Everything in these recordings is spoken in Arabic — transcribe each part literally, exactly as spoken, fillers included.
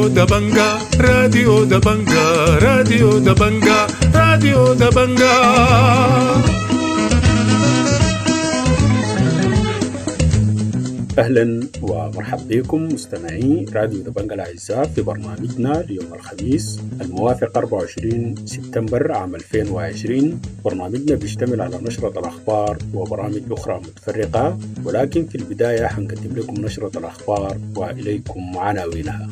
راديو دبنجا راديو دبنجا راديو دبنجا راديو دبنجا. أهلا ومرحبا بكم مستمعي راديو دبنجا الأعزاء في برنامجنا ليوم الخميس الموافق أربعة وعشرين سبتمبر عام ألفين وعشرين. برنامجنا بيشتمل على نشرة الأخبار وبرامج أخرى متفرقة، ولكن في البداية حنقدم لكم نشرة الأخبار وإليكم عناوينها.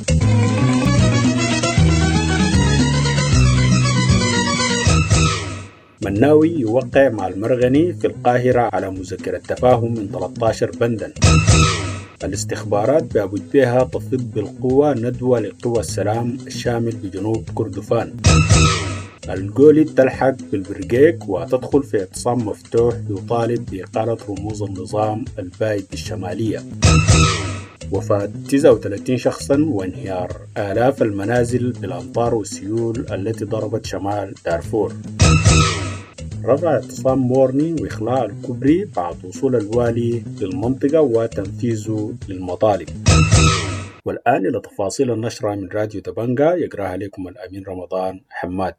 مناوي يوقع مع المرغني في القاهرة على مذكرة تفاهم من ثلاثة عشر بندا. الاستخبارات بأبو جبيهة تفض بالقوة ندوة لقوى السلام الشامل بجنوب كردفان. الجولي تلحق بالبرقيق وتدخل في اعتصام مفتوح يطالب بإقالة رموز النظام البائد بالشمالية. وفاة تسعة وثلاثين شخصا وانهيار آلاف المنازل بالأمطار والسيول التي ضربت شمال دارفور. رفع اعتصام مورني وإخلاء الكوبري بعد وصول الوالي للمنطقة وتنفيذه للمطالب. والآن إلى تفاصيل النشرة من راديو دبنجا يقرأها لكم الأمين رمضان حماد.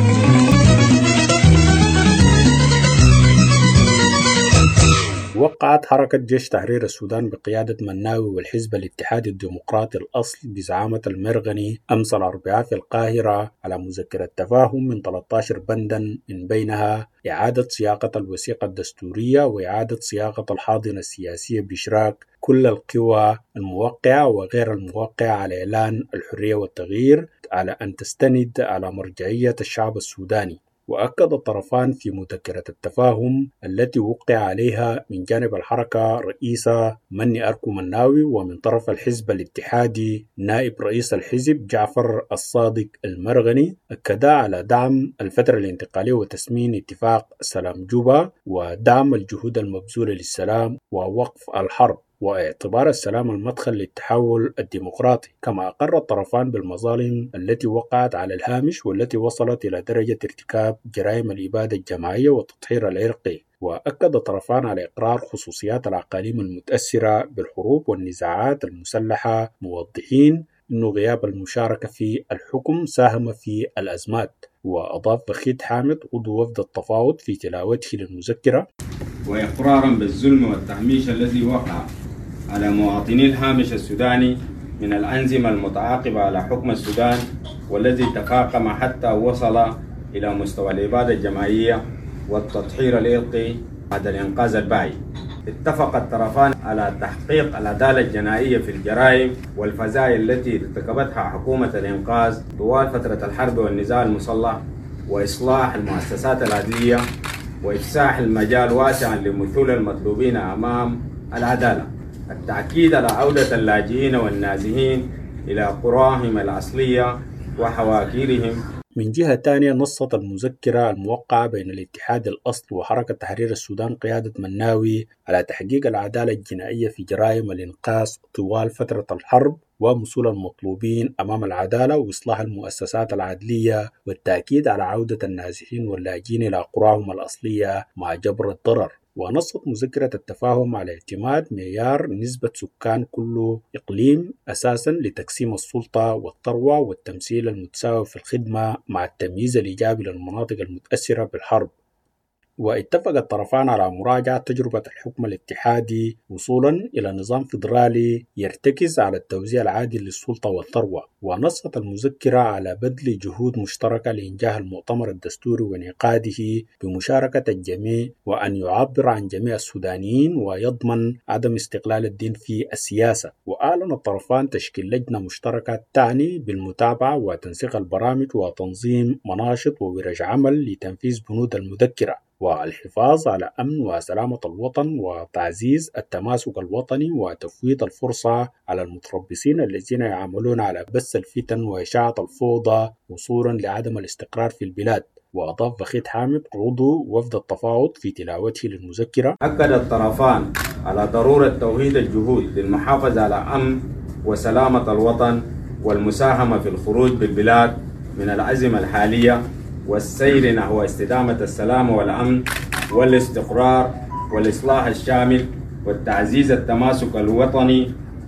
وقعت حركة جيش تحرير السودان بقيادة مناوي والحزب الاتحادي الديمقراطي الأصل بزعامة المرغني أمس الأربعاء في القاهرة على مذكرة تفاهم من ثلاثة عشر بندا، من بينها إعادة صياغة الوثيقة الدستورية وإعادة صياغة الحاضنة السياسية بإشراك كل القوى الموقعة وغير الموقعة على إعلان الحرية والتغيير على أن تستند على مرجعية الشعب السوداني. وأكد الطرفان في مذكرة التفاهم التي وقع عليها من جانب الحركة رئيسة مني أركو مناوي، ومن طرف الحزب الاتحادي نائب رئيس الحزب جعفر الصادق المرغني، أكدا على دعم الفترة الانتقالية وتسمين اتفاق سلام جوبا ودعم الجهود المبذولة للسلام ووقف الحرب واعتبار السلام المدخل للتحول الديمقراطي. كما أقر الطرفان بالمظالم التي وقعت على الهامش والتي وصلت إلى درجة ارتكاب جرائم الإبادة الجماعية والتطهير العرقي. وأكد الطرفان على إقرار خصوصيات الأقاليم المتأثرة بالحروب والنزاعات المسلحة، موضحين أن غياب المشاركة في الحكم ساهم في الأزمات. وأضاف بخيت حامد عضو وفد التفاوض في تلاوته للمذكرة: وإقرارا بالظلم والتهميش الذي وقع على مواطني الهامش السوداني من الأنظمة المتعاقبة على حكم السودان، والذي تفاقم حتى وصل إلى مستوى الإبادة الجماعية والتطهير العرقي بعد الإنقاذ الباعي. اتفق الطرفان على تحقيق العدالة الجنائية في الجرائم والفزايا التي ارتكبتها حكومة الإنقاذ طوال فترة الحرب والنزاع المسلح، وإصلاح المؤسسات العدلية، وإفساح المجال واسعا لمثول المطلوبين أمام العدالة. التأكيد على عودة اللاجئين والنازحين إلى قراهم الأصلية وحواكيرهم. من جهة تانية، نصت المذكرة الموقعة بين الاتحاد الأصل وحركة تحرير السودان قيادة مناوي على تحقيق العدالة الجنائية في جرائم الإنقاذ طوال فترة الحرب ومثول المطلوبين أمام العدالة وإصلاح المؤسسات العدلية، والتأكيد على عودة النازحين واللاجئين إلى قراهم الأصلية مع جبر الضرر. ونصت مذكرة التفاهم على اعتماد معيار نسبة سكان كل إقليم أساساً لتقسيم السلطة والثروة والتمثيل المتساوي في الخدمة مع التمييز الإيجابي للمناطق المتأثرة بالحرب. واتفق الطرفان على مراجعة تجربة الحكم الاتحادي وصولا إلى نظام فيدرالي يرتكز على التوزيع العادل للسلطة والثروة. ونصت المذكرة على بذل جهود مشتركة لإنجاح المؤتمر الدستوري وانعقاده بمشاركة الجميع، وأن يعبر عن جميع السودانيين ويضمن عدم استقلال الدين في السياسة. وأعلن الطرفان تشكيل لجنة مشتركة تعني بالمتابعة وتنسيق البرامج وتنظيم مناشط وورش عمل لتنفيذ بنود المذكرة والحفاظ على أمن وسلامة الوطن وتعزيز التماسك الوطني وتفويض الفرصة على المتربصين الذين يعملون على بث الفتن وإشاعة الفوضى وصولا لعدم الاستقرار في البلاد. وأضاف بخيت حامد عضو وفد التفاوض في تلاوته للمذكرة: أكد الطرفان على ضرورة توحيد الجهود للمحافظة على أمن وسلامة الوطن والمساهمة في الخروج بالبلاد من الأزمة الحالية والسير نحو استدامة السلام والأمن والاستقرار والإصلاح الشامل والتعزيز التماسك الوطني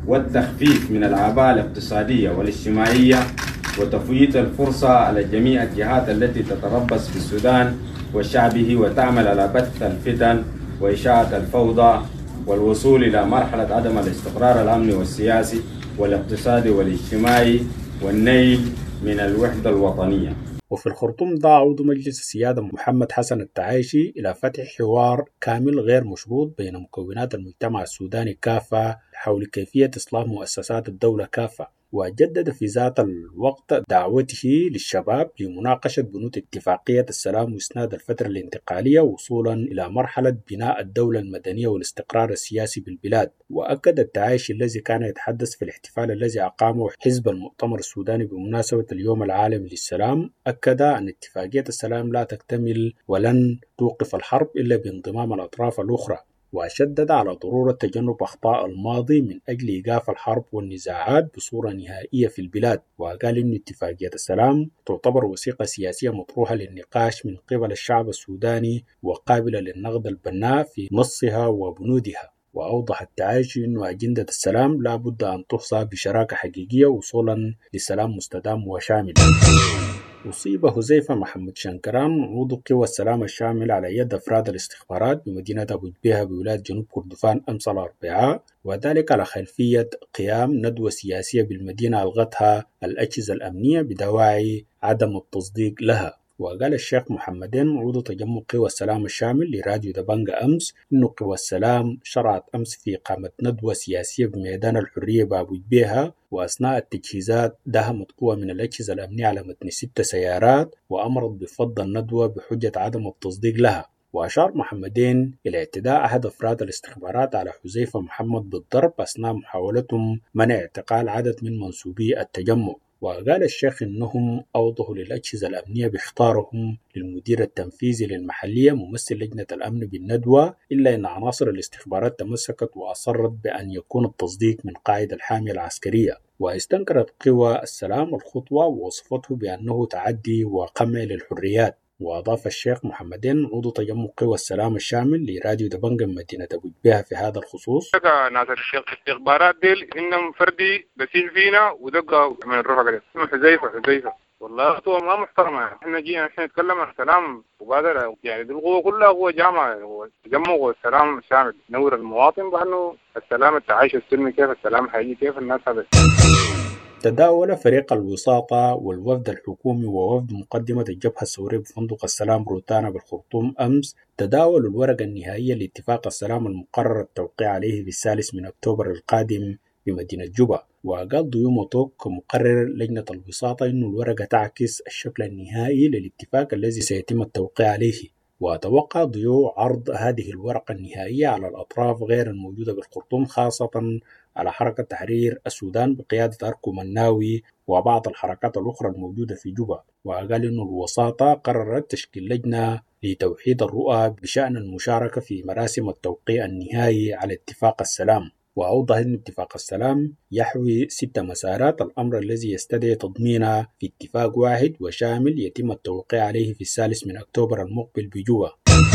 والتخفيف من الأعباء الاقتصادية والاجتماعية وتفويت الفرصة على جميع الجهات التي تتربص في السودان وشعبه وتعمل على بث الفتن وإشاعة الفوضى والوصول إلى مرحلة عدم الاستقرار الأمني والسياسي والاقتصادي والاجتماعي والنيل من الوحدة الوطنية. وفي الخرطوم دعا عضو مجلس السيادة محمد حسن التعايشي إلى فتح حوار كامل غير مشروط بين مكونات المجتمع السوداني كافة حول كيفية إصلاح مؤسسات الدولة كافة، وجدد في ذات الوقت دعوته للشباب لمناقشة بنود اتفاقية السلام وإسناد الفترة الانتقالية وصولا إلى مرحلة بناء الدولة المدنية والاستقرار السياسي بالبلاد. وأكد التعايشي الذي كان يتحدث في الاحتفال الذي أقامه حزب المؤتمر السوداني بمناسبة اليوم العالمي للسلام، أكد أن اتفاقية السلام لا تكتمل ولن توقف الحرب إلا بانضمام الأطراف الأخرى، وشدد على ضرورة تجنب أخطاء الماضي من أجل إيقاف الحرب والنزاعات بصورة نهائية في البلاد. وقال إن اتفاقية السلام تعتبر وثيقة سياسية مطروحة للنقاش من قبل الشعب السوداني وقابلة للنقد البناء في نصها وبنودها. وأوضح التعايشي أن أجندة السلام لا بد أن تحظى بشراكة حقيقية وصولا لسلام مستدام وشامل. أصيب حذيفة محمد شنكران عضو قوى السلام الشامل على يد أفراد الاستخبارات بمدينة أبو جبيهة بولاية جنوب كردفان أمس الأربعاء، وذلك على خلفية قيام ندوة سياسية بالمدينة ألغتها الأجهزة الأمنية بدواعي عدم التصديق لها. وقال الشيخ محمدين عضو تجمع قوى السلام الشامل لراديو دبنجة أمس إنه قوى السلام شرعت أمس في إقامة ندوة سياسية بميدان الحرية بأبو جبيهة، وأثناء التجهيزات داهمت قوى من الأجهزة الأمنية على متن ست سيارات وأمرت بفض الندوة بحجة عدم التصديق لها. وأشار محمدين إلى اعتداء أحد أفراد الاستخبارات على حذيفة محمد بالضرب أثناء محاولتهم منع اعتقال عدد من منسوبي التجمع. وقال الشيخ إنهم أوضحوا للأجهزة الأمنية باختارهم للمدير التنفيذي للمحلية ممثل لجنة الأمن بالندوة، إلا أن عناصر الاستخبارات تمسكت وأصرت بأن يكون التصديق من قائد الحامية العسكرية. واستنكرت قوى السلام الخطوة ووصفته بأنه تعدي وقمع للحريات. وأضاف الشيخ محمدين عضو تجمع قوى السلام الشامل لراديو دبنجة مدينة أبو جبيهة في هذا الخصوص: ناس الاستخبارات ديل إنهم فردي بسيل فينا ودقوا من الرفقة دي اسمه حذيفة حذيفة والله هو ما محترمة. احنا جينا احنا نتكلم عن السلام مبادرة، يعني دي القوة كلها قوة جامعة، هو تجمع السلام الشامل نور المواطن بأنه السلام التعايش السلمي كيف السلام حقيقي كيف الناس هذا. تداول فريق الوساطة والوفد الحكومي ووفد مقدمة الجبهة الثورية بفندق السلام روتانا بالخرطوم أمس تداولوا الورقة النهائية لاتفاق السلام المقرر التوقيع عليه في الثالث من أكتوبر القادم بمدينة جوبا. وقال ضيوم توك مقرر لجنة الوساطة إنه الورقة تعكس الشكل النهائي للاتفاق الذي سيتم التوقيع عليه. وأتوقع ضيوع عرض هذه الورقة النهائية على الأطراف غير الموجودة بالخرطوم، خاصة على حركة تحرير السودان بقيادة أركو مناوي وبعض الحركات الأخرى الموجودة في جوبا. وقال إنه الوساطة قررت تشكيل لجنة لتوحيد الرؤى بشأن المشاركة في مراسم التوقيع النهائي على اتفاق السلام. وأوضح أن اتفاق السلام يحوي ست مسارات، الأمر الذي يستدعي تضمينها في اتفاق واحد وشامل يتم التوقيع عليه في الثالث من أكتوبر المقبل بجوبا.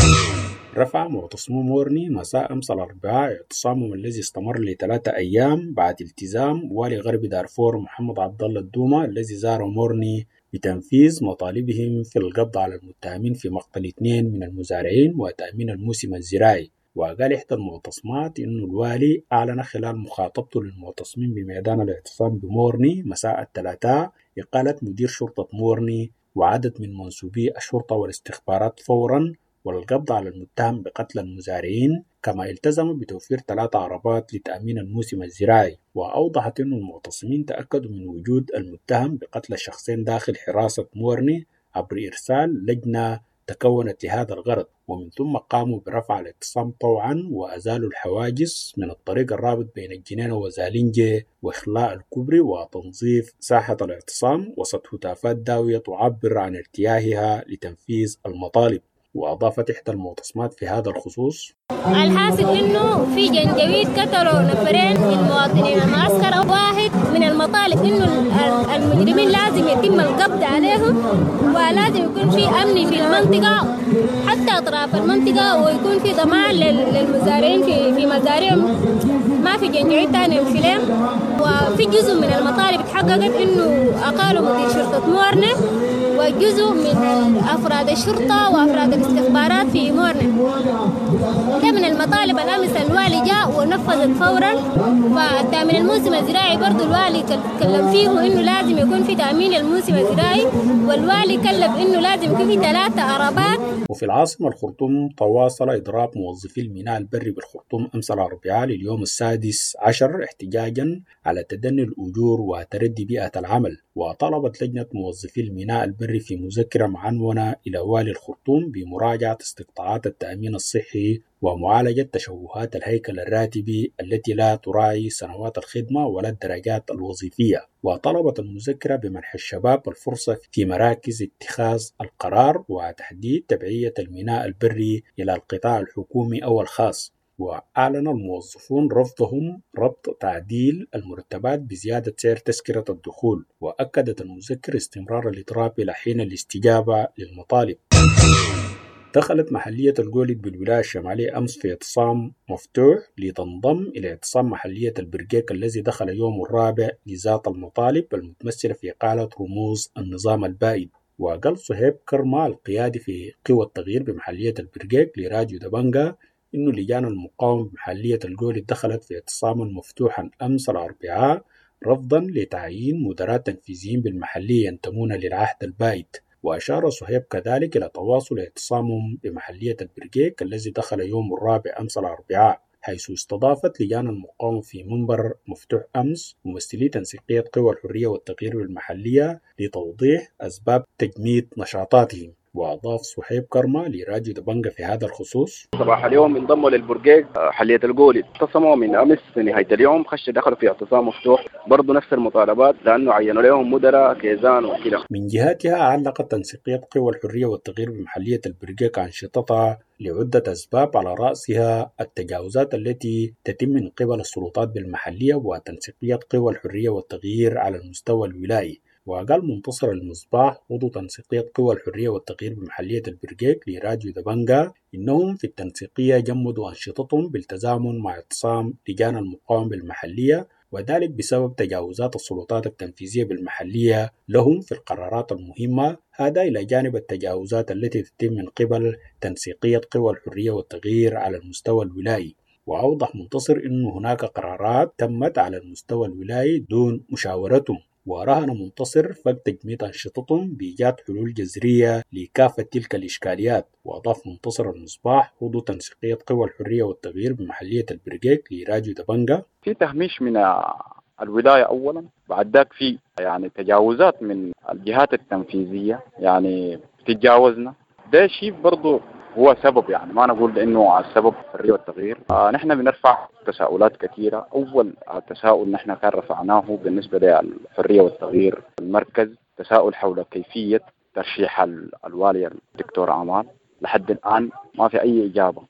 رفع معتصمو مورني مساء أمس الأربعاء اعتصامهم الذي استمر لثلاثة أيام بعد التزام والي غرب دارفور محمد عبد الله الدومة الذي زار مورني بتنفيذ مطالبهم في القبض على المتهمين في مقتل اثنين من المزارعين وتأمين الموسم الزراعي. وقال إحدى المعتصمات إنه الوالي أعلن خلال مخاطبته للمعتصمين بميدان الاعتصام بمورني مساء الثلاثاء إقالة مدير شرطة مورني وعدد من منسوبي الشرطة والاستخبارات فوراً والقبض على المتهم بقتل المزارعين، كما التزم بتوفير ثلاث عربات لتأمين الموسم الزراعي. وأوضحت أن المعتصمين تأكدوا من وجود المتهم بقتل الشخصين داخل حراسة مورني عبر إرسال لجنة تكونت لهذا الغرض، ومن ثم قاموا برفع الاعتصام طوعا وأزالوا الحواجز من الطريق الرابط بين الجنينة وزالينجي وإخلاء الكوبري وتنظيف ساحة الاعتصام وسط هتافات داوية تعبر عن ارتياحها لتنفيذ المطالب. وأضافت إحدى المعتصمات في هذا الخصوص: الحاصل انه في جنجويد قتلوا نفرين من مواطنين المعسكر. واحد من المطالب انه المجرمين لازم يتم القبض عليهم، ولازم يكون في امن في المنطقه حتى اطراف المنطقه، ويكون في ضمان للمزارعين في في مزارعهم، ما في جنجويد ثاني يمشي لهم. وفي جزء من المطالب اتحققت انه اقالوا مدير شرطه مورنة وجزء من افراد الشرطه وافراد الاستخبارات في مورنة. ده من المطالب. الامس الوالي جاء ونفذت فورا. فالتامين الموسم الزراعي برضو الوالي تكلم فيه انه لازم يكون في تامين الموسم الزراعي، والوالي كلف انه لازم يكون في ثلاثه عربات. وفي العاصمه الخرطوم تواصل اضراب موظفي الميناء البري بالخرطوم امس الاربعاء لليوم السادس عشر احتجاجا على تدني الاجور وتردي بيئه العمل. وطلبت لجنه موظفي الميناء البري في مذكره معنونه الى والي الخرطوم بمراجعه استقطاعات التامين الصحي ومعالجة تشوهات الهيكل الراتبي التي لا تراعي سنوات الخدمة ولا الدرجات الوظيفية. وطلبت المذكرة بمنح الشباب الفرصة في مراكز اتخاذ القرار وتحديد تبعية الميناء البري إلى القطاع الحكومي أو الخاص. وأعلن الموظفون رفضهم ربط تعديل المرتبات بزيادة سعر تذكرة الدخول. وأكدت المذكرة استمرار الإضراب إلى حين الاستجابة للمطالب. دخلت محلية الجولد بالولاية الشمالية أمس في اعتصام مفتوح لتنضم إلى اعتصام محلية البرقيق الذي دخل يوم الرابع لذات المطالب المتمثلة في إقالة رموز النظام البائد. وقال صهيب كرما القيادي في قوى التغيير بمحلية البرقيق لراديو دبنجا إنه لجان المقاومة بمحلية الجولد دخلت في اعتصاما مفتوحا أمس الأربعاء رفضا لتعيين مدراء تنفيذيين بالمحلية ينتمون للعهد البائد. وأشار صهيب كذلك إلى تواصل اعتصامهم بمحلية البرقيق الذي دخل يوم الرابع أمس الأربعاء، حيث استضافت لجان المقاومة في منبر مفتوح أمس ممثلي تنسيقية قوى الحرية والتغيير بالمحلية لتوضيح أسباب تجميد نشاطاتهم. وأضاف صهيب كرما لراديو دبنجا في هذا الخصوص: صباح اليوم انضموا للبرقيق حلية الجولد، اعتصموا من أمس في نهاية اليوم، خش دخلوا في اعتصام مفتوح برضو نفس المطالبات لأنه عينوا لهم مدراء كيزان وكذا. من جهتها علقت تنسيقية قوى الحرية والتغيير بمحلية البرقيق أنشطتها لعدة أسباب على رأسها التجاوزات التي تتم من قبل السلطات بالمحلية وتنسيقية قوى الحرية والتغيير على المستوى الولائي. وقال منتصر المصباح عضو تنسيقية قوى الحرية والتغيير بمحلية البرقيق لراديو دبنجا إنهم في التنسيقية جمدوا أنشطتهم بالتزامن مع اعتصام لجان المقاومة بالمحلية، وذلك بسبب تجاوزات السلطات التنفيذية بالمحلية لهم في القرارات المهمة، هذا إلى جانب التجاوزات التي تتم من قبل تنسيقية قوى الحرية والتغيير على المستوى الولائي. وأوضح منتصر أن هناك قرارات تمت على المستوى الولائي دون مشاورتهم. ورهن منتصر فق تجميد أنشطتهم بإيجاد حلول جذرية لكافة تلك الإشكاليات. وأضاف منتصر المصباح عضو تنسيقية قوى الحرية والتغيير بمحلية البرقيق لراديو دبنجا: في تهميش من الولاية أولا، بعد ذاك في يعني تجاوزات من الجهات التنفيذية، يعني تجاوزنا، ده شيء برضو هو سبب، يعني ما نقول إنه السبب الحرية والتغيير. آه نحن بنرفع تساؤلات كثيرة. أول تساؤل نحن كان رفعناه بالنسبة للحرية والتغيير المركز، تساؤل حول كيفية ترشيح الوالي الدكتور عمار. لحد الآن ما في أي إجابة.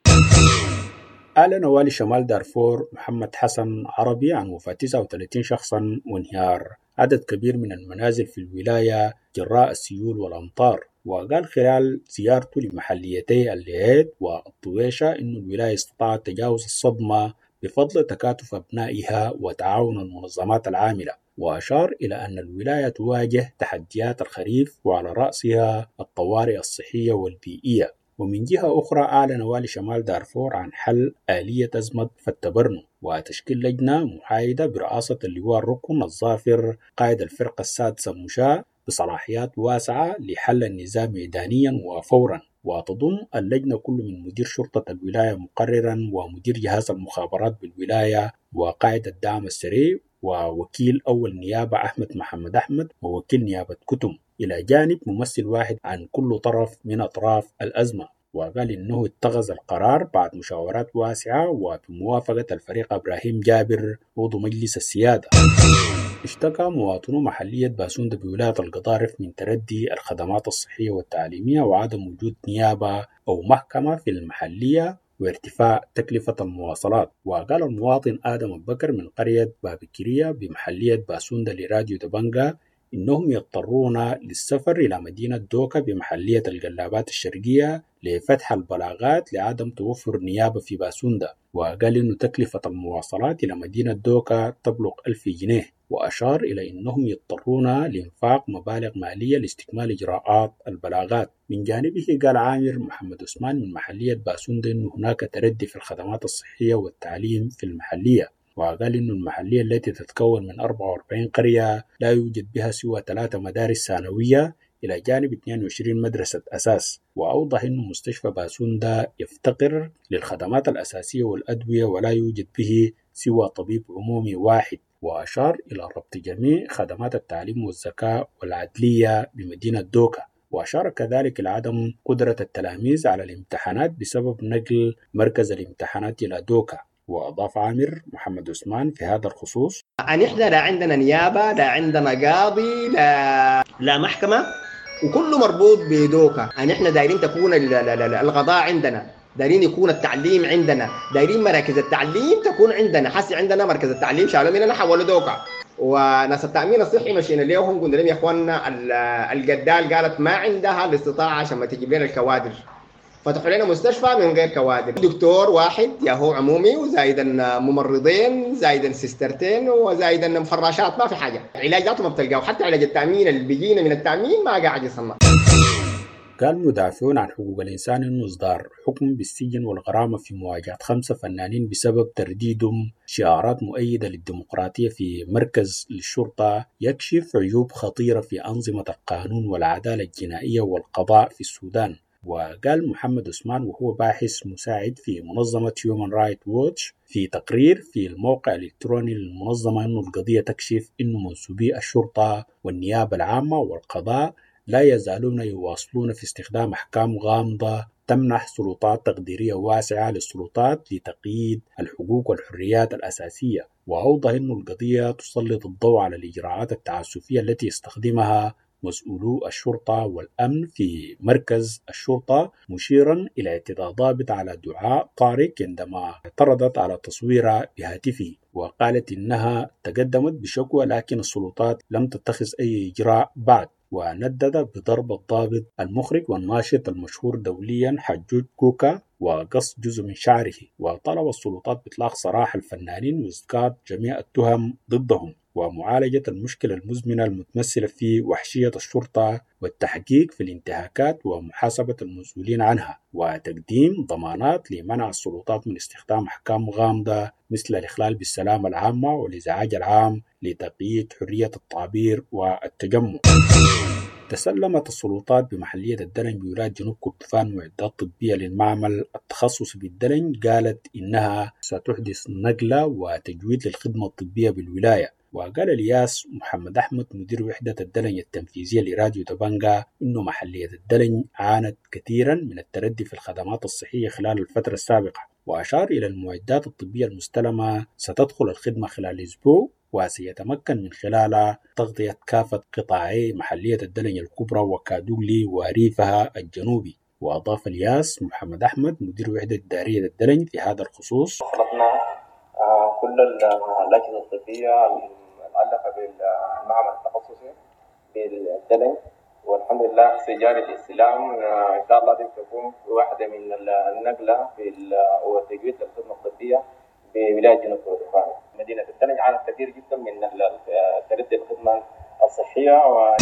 أعلن والي شمال دارفور محمد حسن عربي عن وفاة تسعة وثلاثين شخصا وانهيار عدد كبير من المنازل في الولاية جراء السيول والأمطار. وقال خلال زيارته لمحليتي الليهيد والطويشة إن الولاية استطاعت تجاوز الصدمة بفضل تكاتف أبنائها وتعاون المنظمات العاملة. وأشار إلى أن الولاية تواجه تحديات الخريف وعلى رأسها الطوارئ الصحية والبيئية. ومن جهة أخرى أعلن والي شمال دارفور عن حل آلية أزمة فتبرنو وتشكيل لجنة محايدة برئاسة اللواء الركن الظافر قائد الفرقة السادسة مشاة بصلاحيات واسعة لحل النزاع ميدانيا وفورا. وتضم اللجنة كل من مدير شرطة الولاية مقررا ومدير جهاز المخابرات بالولاية وقائد الدعم السريع ووكيل أول نيابة أحمد محمد أحمد ووكيل نيابة كتم، إلى جانب ممثل واحد عن كل طرف من أطراف الأزمة. وقال إنه اتخذ القرار بعد مشاورات واسعة وبموافقة الفريق إبراهيم جابر عضو مجلس السيادة. اشتكى مواطنو محلية باسوندا بولاية القضارف من تردي الخدمات الصحية والتعليمية وعدم وجود نيابة أو محكمة في المحلية وارتفاع تكلفة المواصلات. وقال المواطن آدم البكر من قرية بابكرية بمحلية باسوندا لراديو دبنجا إنهم يضطرون للسفر إلى مدينة دوكا بمحلية القلابات الشرقية لفتح البلاغات لعدم توفر نيابة في باسوندا. وقال إنه تكلفة المواصلات إلى مدينة دوكا تبلغ ألف جنيه، وأشار إلى أنهم يضطرون لإنفاق مبالغ مالية لاستكمال إجراءات البلاغات. من جانبه قال عامر محمد عثمان من محلية باسوندا أن هناك تردي في الخدمات الصحية والتعليم في المحلية، وقال أن المحلية التي تتكون من أربعة وأربعين قرية لا يوجد بها سوى ثلاثة مدارس ثانوية إلى جانب اثنين وعشرين مدرسة أساس. وأوضح أن مستشفى باسوندا يفتقر للخدمات الأساسية والأدوية ولا يوجد به سوى طبيب عمومي واحد. وأشار إلى ربط جميع خدمات التعليم والزكاة والعدلية بمدينة دوكا. وأشار كذلك إلى عدم قدرة التلاميذ على الامتحانات بسبب نقل مركز الامتحانات إلى دوكا. وأضاف عامر محمد عثمان في هذا الخصوص: أن إحنا لا عندنا نيابة، لا عندنا قاضي، لا لا محكمة، وكله مربوط بدوكا. أن إحنا دايرين تكون القضاء عندنا، دايرين يكون التعليم عندنا، دايرين مراكز التعليم تكون عندنا. حسي عندنا مركز التعليم شالوا مننا حولوا دوكا. وناس التأمين الصحي مشينا ليهم قلنا لهم يا إخواننا الجدال قالت ما عندها الاستطاعة عشان ما تجيب لنا الكوادر، فتحوا لنا مستشفى من غير كوادر، دكتور واحد يا هو عمومي وزايدا ممرضين زايدا سيسترتين وزايدا مفراشات، ما في حاجة. علاج ذاته ما بتلقاه، حتى علاج التأمين اللي بيجينا من التأمين ما قاعد يصنع. قال مدافعون عن حقوق الإنسان إنه إصدار حكم بالسجن والغرامة في مواجهة خمسة فنانين بسبب ترديدهم شعارات مؤيدة للديمقراطية في مركز للشرطة يكشف عيوب خطيرة في أنظمة القانون والعدالة الجنائية والقضاء في السودان. وقال محمد عثمان وهو باحث مساعد في منظمة Human Rights Watch في تقرير في الموقع الإلكتروني للمنظمة إنه القضية تكشف إنه منسوبي الشرطة والنيابة العامة والقضاء لا يزالون يواصلون في استخدام أحكام غامضة تمنح سلطات تقديرية واسعة للسلطات لتقييد الحقوق والحريات الأساسية. وأوضح أن القضية تسلط الضوء على الإجراءات التعسفية التي يستخدمها مسؤولو الشرطة والأمن في مركز الشرطة، مشيرا إلى اعتداء ضابط على دعاء طارق عندما اعترضت على تصوير بهاتفه، وقالت إنها تقدمت بشكوى لكن السلطات لم تتخذ أي إجراء بعد. وندد بضرب الضابط المخرج والناشط المشهور دوليا حجوج كوكا وقص جزء من شعره. وطلب السلطات بإطلاق سراح الفنانين وإسقاط جميع التهم ضدهم ومعالجة المشكلة المزمنة المتمثلة في وحشية الشرطة والتحقيق في الانتهاكات ومحاسبة المسؤولين عنها، وتقديم ضمانات لمنع السلطات من استخدام أحكام غامضة مثل الإخلال بالسلامة العامة والإزعاج العام لتقييد حرية التعبير والتجمع. تسلمت السلطات بمحلية الدلنج بولاية جنوب كردفان معدات طبية للمعمل التخصصي بالدلنج قالت إنها ستحدث نقلة وتجويد للخدمة الطبية بالولاية. وقال الياس محمد أحمد مدير وحدة الدلنج التنفيذية لراديو دبنجا إنه محلية الدلنج عانت كثيرا من التردي في الخدمات الصحية خلال الفترة السابقة، وأشار إلى المعدات الطبية المستلمة ستدخل الخدمة خلال أسبوع وسيتمكن من خلالها تغطية كافة قطاعي محلية الدلنج الكبرى وكادولي وريفها الجنوبي. وأضاف الياس محمد أحمد مدير وحدة إدارية الدلنج في هذا الخصوص: أطلقنا كل الأجهزة الطبية المعلقة بالمعمل التخصصي بالدلنج، والحمد لله سيجارة الاستلام إن شاء الله دي تكون واحدة من النقلة في وتجويد الخدمة الطبية بولاية جنوب كردفان. مدينة الدلنج عانت كثير جدا من تردي الخدمة الصحية. و...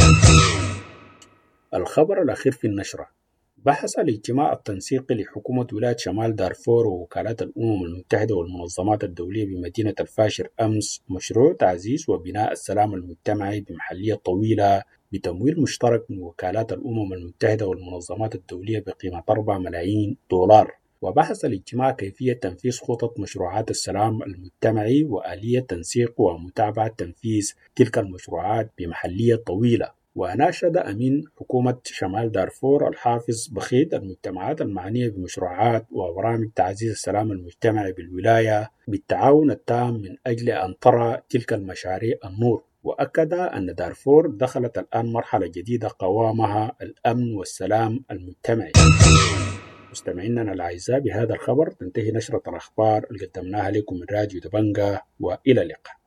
الخبر الأخير في النشرة: بحث الاجتماع التنسيقي لحكومة ولاية شمال دارفور ووكالات الأمم المتحدة والمنظمات الدولية بمدينة الفاشر أمس مشروع تعزيز وبناء السلام المجتمعي بمحلية طويلة بتمويل مشترك من وكالات الأمم المتحدة والمنظمات الدولية بقيمة أربعة ملايين دولار. وبحث الاجتماع كيفية تنفيذ خطط مشروعات السلام المجتمعي وآلية تنسيق ومتابعة تنفيذ تلك المشروعات بمحلية طويلة. وناشد أمين حكومة شمال دارفور الحافظ بخيت المجتمعات المعنية بمشروعات وبرامج تعزيز السلام المجتمعي بالولاية بالتعاون التام من أجل أن ترى تلك المشاريع النور، وأكد أن دارفور دخلت الآن مرحلة جديدة قوامها الأمن والسلام المجتمعي. مستمعينا الأعزاء، بهذا الخبر تنتهي نشرة الأخبار اللي قدمناها لكم من راديو دبنجة، وإلى اللقاء.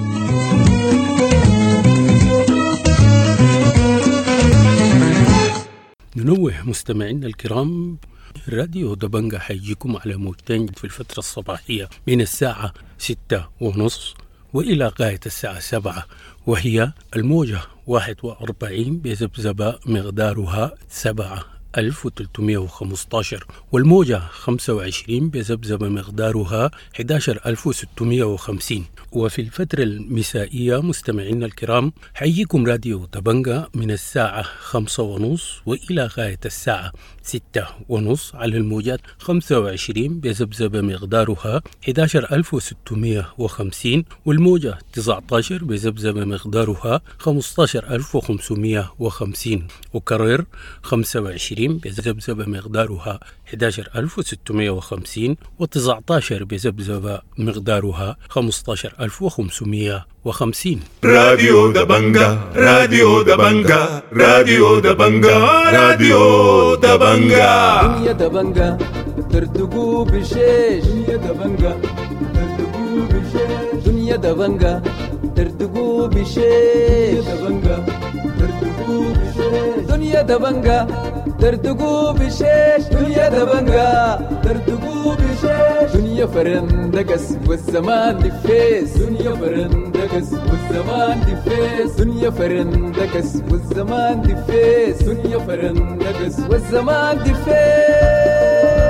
ننوه مستمعينا الكرام، راديو دبنجة حيجيكم على موجتين في الفترة الصباحية من الساعة ستة ونص وإلى غاية الساعة سبعة، وهي الموجة واحد وأربعين بذبذبة مقدارها سبعة ألف وثلاثمائة وخمسة عشر، والموجة خمسة وعشرين بذبذبة مقدارها أحد عشر ألف وستمائة وخمسين. وفي الفترة المسائية مستمعينا الكرام حييكم راديو دبنجة من الساعة خمسة ونص وإلى غاية الساعة ستة ونص على الموجات خمسة وعشرين بذبذبة مقدارها أحد عشر ألف وستمائة وخمسين، والموجة تسعة عشر بذبذبة مقدارها خمسة عشر ألف وخمسمائة وخمسين، وكرر خمسة وعشرين بذبذبة مقدارها أحد عشر ألف وستمائة وخمسين، وتسعة عشر بذبذبة مقدارها خمسة عشر ألف وخمسمائة وخمسين. راديو دبنجة، راديو دبنجة، راديو دبنجة، راديو دبنجة. دنيا دبنجة ترتقو بشيش، دنيا دبنجة ترتقو بشيش، دنيا دبنجة ترتقو بشيش، دبنجة ترتقو بشيش، دنيا دبنجة ترتقو بشيش، دنيا دبنجة ترتقو بشيش، دنيا فرندقس والزمان دفيس، دنيا فرندقس والزمان دفيس، دنيا فرندقس والزمان دفيس، دنيا فرندقس والزمان دفيس.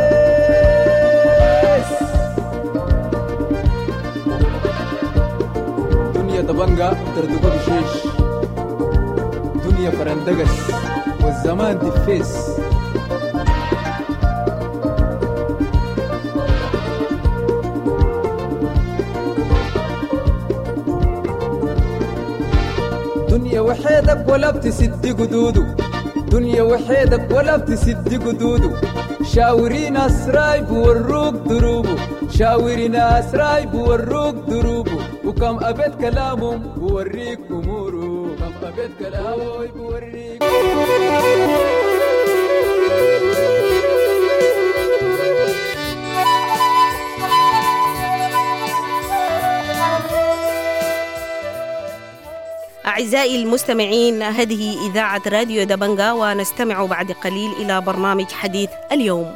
دنيا دبنجة ترتقو بشيش، دنيا فرندقس والزمان دفيس. دنيا وحيدك ولا بتسد قدودو، دنيا وحيدك ولا بتسد قدودو، شاوري ناس راي بوروك دروبو، شاوري ناس راي بوروك دروبو، وكم أبد كلامهم بوريك أمورو، كم أبد كلامهم بوريك. أعزائي المستمعين، هذه إذاعة راديو دبنجة، ونستمع بعد قليل إلى برنامج حديث اليوم.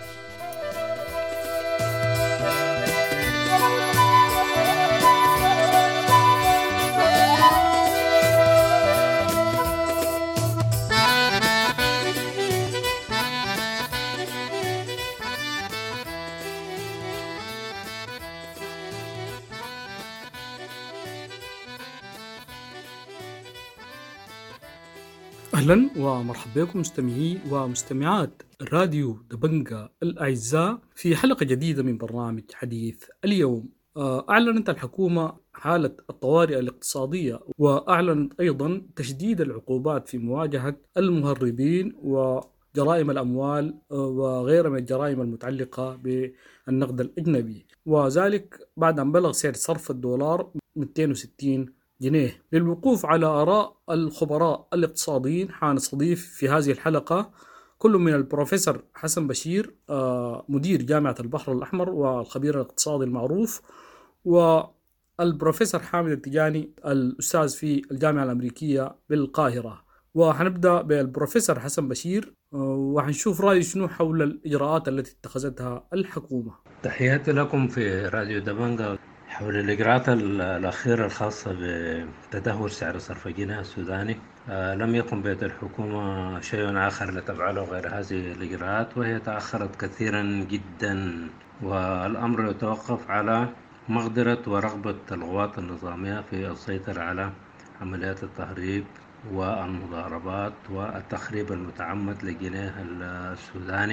أهلا ومرحبا بكم مستمعي ومستمعات راديو دبنجة الأعزاء في حلقة جديدة من برنامج حديث اليوم. أعلنت الحكومة حالة الطوارئ الاقتصادية، وأعلنت أيضا تشديد العقوبات في مواجهة المهربين وجرائم الأموال وغيرها من الجرائم المتعلقة بالنقد الأجنبي، وذلك بعد أن بلغ سعر صرف الدولار مئتين وستين جنيه. للوقوف على آراء الخبراء الاقتصاديين حنستضيف في هذه الحلقة كل من البروفيسور حسن بشير مدير جامعة البحر الأحمر والخبير الاقتصادي المعروف، والبروفيسور حامد التجاني الأستاذ في الجامعة الأمريكية بالقاهرة. وحنبدأ بالبروفيسور حسن بشير وحنشوف رأيه شنو حول الإجراءات التي اتخذتها الحكومة. تحياتي لكم في راديو دبنجة. حول الإجراءات الأخيرة الخاصة بتدهور سعر صرف الجنيه السوداني، آه لم يقم بيد الحكومة شيء آخر لتفعله غير هذه الإجراءات، وهي تأخرت كثيرا جدا، والأمر يتوقف على مقدرة ورغبة القوات النظامية في السيطرة على عمليات التهريب والمضاربات والتخريب المتعمد للجنيه السوداني.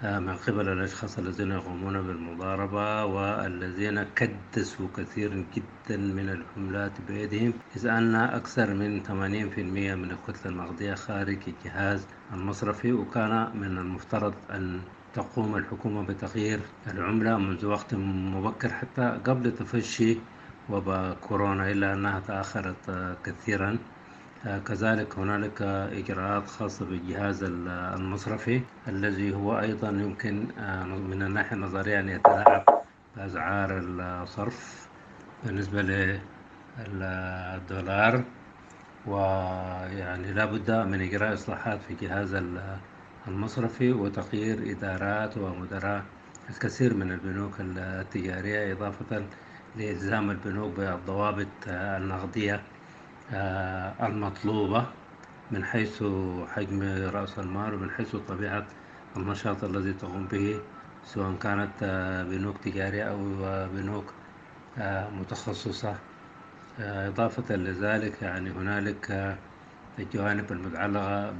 من قبل الأشخاص الذين يقومون بالمضاربة والذين كدسوا كثيرا جدا من العملات بيدهم، إذ أن أكثر من ثمانين بالمئة من الكتلة النقدية خارج الجهاز المصرفي. وكان من المفترض أن تقوم الحكومة بتغيير العملة منذ وقت مبكر حتى قبل تفشي وباء كورونا، إلا أنها تأخرت كثيرا. كذلك هنالك إجراءات خاصة بالجهاز المصرفي الذي هو أيضا يمكن من الناحية النظرية أن يتلاعب بأسعار الصرف بالنسبة للدولار، ويعني لا بد من إجراء إصلاحات في الجهاز المصرفي وتغيير إدارات ومدراء الكثير من البنوك التجارية، إضافة لإلزام البنوك بالضوابط النقدية المطلوبة من حيث حجم رأس المال ومن حيث طبيعة النشاط الذي تقوم به، سواء كانت بنوك تجارية أو بنوك متخصصة. إضافة لذلك يعني هنالك الجوانب المتعلقة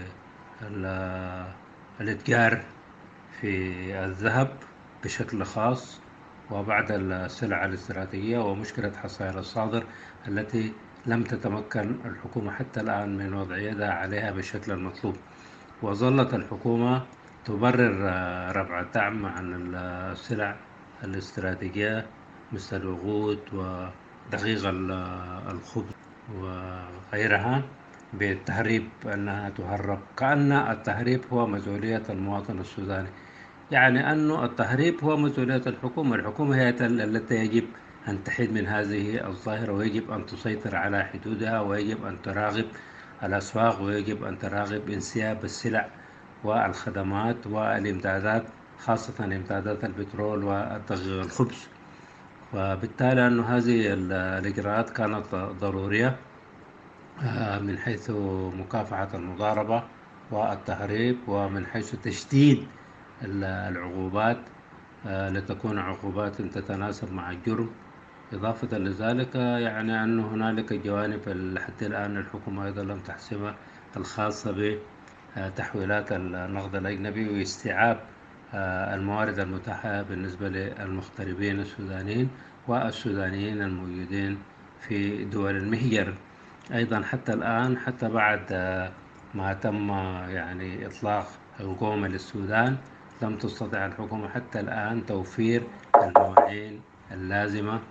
بالإتجار في الذهب بشكل خاص، وبعد السلع الاستراتيجية ومشكلة حصائر الصادر التي لم تتمكن الحكومة حتى الآن من وضع يدها عليها بالشكل المطلوب. وظلت الحكومة تبرر رفع الدعم عن السلع الاستراتيجية مثل الوقود ودقيق الخبز وغيرها بالتهريب، أنها تهرب، كأن التهريب هو مسؤولية المواطن السوداني. يعني أن التهريب هو مسؤولية الحكومة. الحكومة هي التي يجب أن تحيد من هذه الظاهرة، ويجب أن تسيطر على حدودها، ويجب أن تراقب الأسواق، ويجب أن تراقب انسياب السلع والخدمات والإمدادات، خاصة إمدادات البترول والدقيق الخبز. وبالتالي أن هذه الإجراءات كانت ضرورية من حيث مكافحة المضاربة والتهريب، ومن حيث تشديد العقوبات لتكون عقوبات تتناسب مع الجرم. إضافة لذلك يعني أن هنالك جوانب حتى الآن الحكومة أيضا لم تحسمها، الخاصة بتحويلات النقد الأجنبي واستيعاب الموارد المتاحة بالنسبة للمغتربين السودانيين والسودانيين الموجودين في دول المهجر. أيضا حتى الآن حتى بعد ما تم يعني إطلاق القومة للسودان لم تستطع الحكومة حتى الآن توفير المواعين اللازمة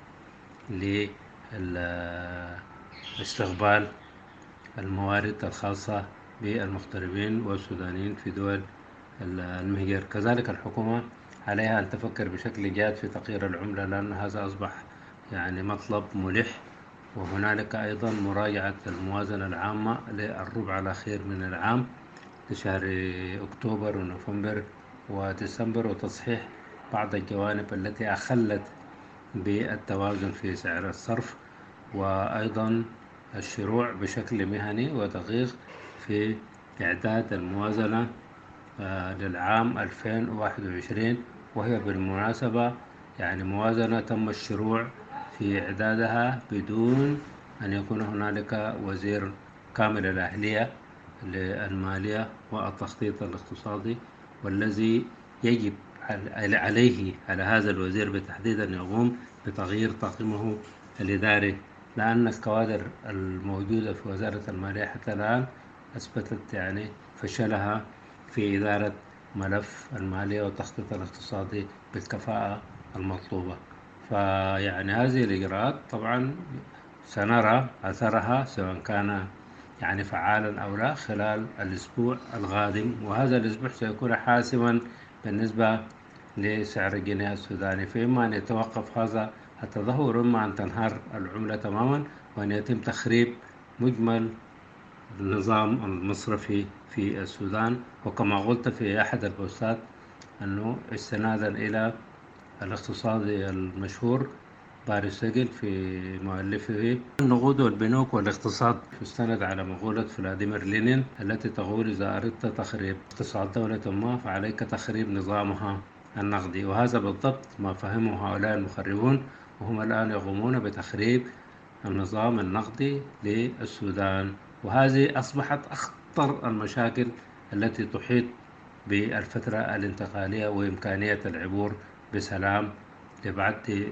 لاستقبال الموارد الخاصة بالمغتربين والسودانيين في دول المهجر. كذلك الحكومة عليها أن تفكر بشكل جاد في تغيير العملة، لأن هذا أصبح يعني مطلب ملح. وهنالك أيضا مراجعة الموازنة العامة للربع الأخير من العام لشهر أكتوبر ونوفمبر وديسمبر، وتصحيح بعض الجوانب التي أخلت بالتوازن في سعر الصرف، وأيضا الشروع بشكل مهني ودقيق في إعداد الموازنة للعام ألفين وواحد وعشرين، وهي بالمناسبة يعني موازنة تم الشروع في إعدادها بدون أن يكون هنالك وزير كامل الأهلية للمالية والتخطيط الاقتصادي، والذي يجب عليه على هذا الوزير بالتحديد أن يقوم بتغيير طاقمه الإداري، لأن الكوادر الموجودة في وزارة المالية حتى الآن أثبتت يعني فشلها في إدارة ملف المالية والتخطيط الاقتصادي بالكفاءة المطلوبة. فيعني هذه الإجراءات طبعا سنرى أثرها سواء كان يعني فعالا أو لا خلال الأسبوع القادم، وهذا الأسبوع سيكون حاسما بالنسبة لسعر الجنيه السوداني، فإما أن يتوقف هذا التدهور، وإما أن تنهار العملة تماما وأن يتم تخريب مجمل النظام المصرفي في السودان. وكما قلت في أحد البوستات أنه استنادا إلى الاقتصادي المشهور باريس سجل في مؤلفه النقود والبنوك والاقتصاد، يستند على مقولة فلاديمير لينين التي تقول إذا أردت تخريب اقتصاد دولة ما فعليك تخريب نظامها النقدي. وهذا بالضبط ما فهمه هؤلاء المخربون، وهم الآن يقومون بتخريب النظام النقدي للسودان. وهذه أصبحت أخطر المشاكل التي تحيط بالفترة الانتقالية وإمكانية العبور بسلام لبعد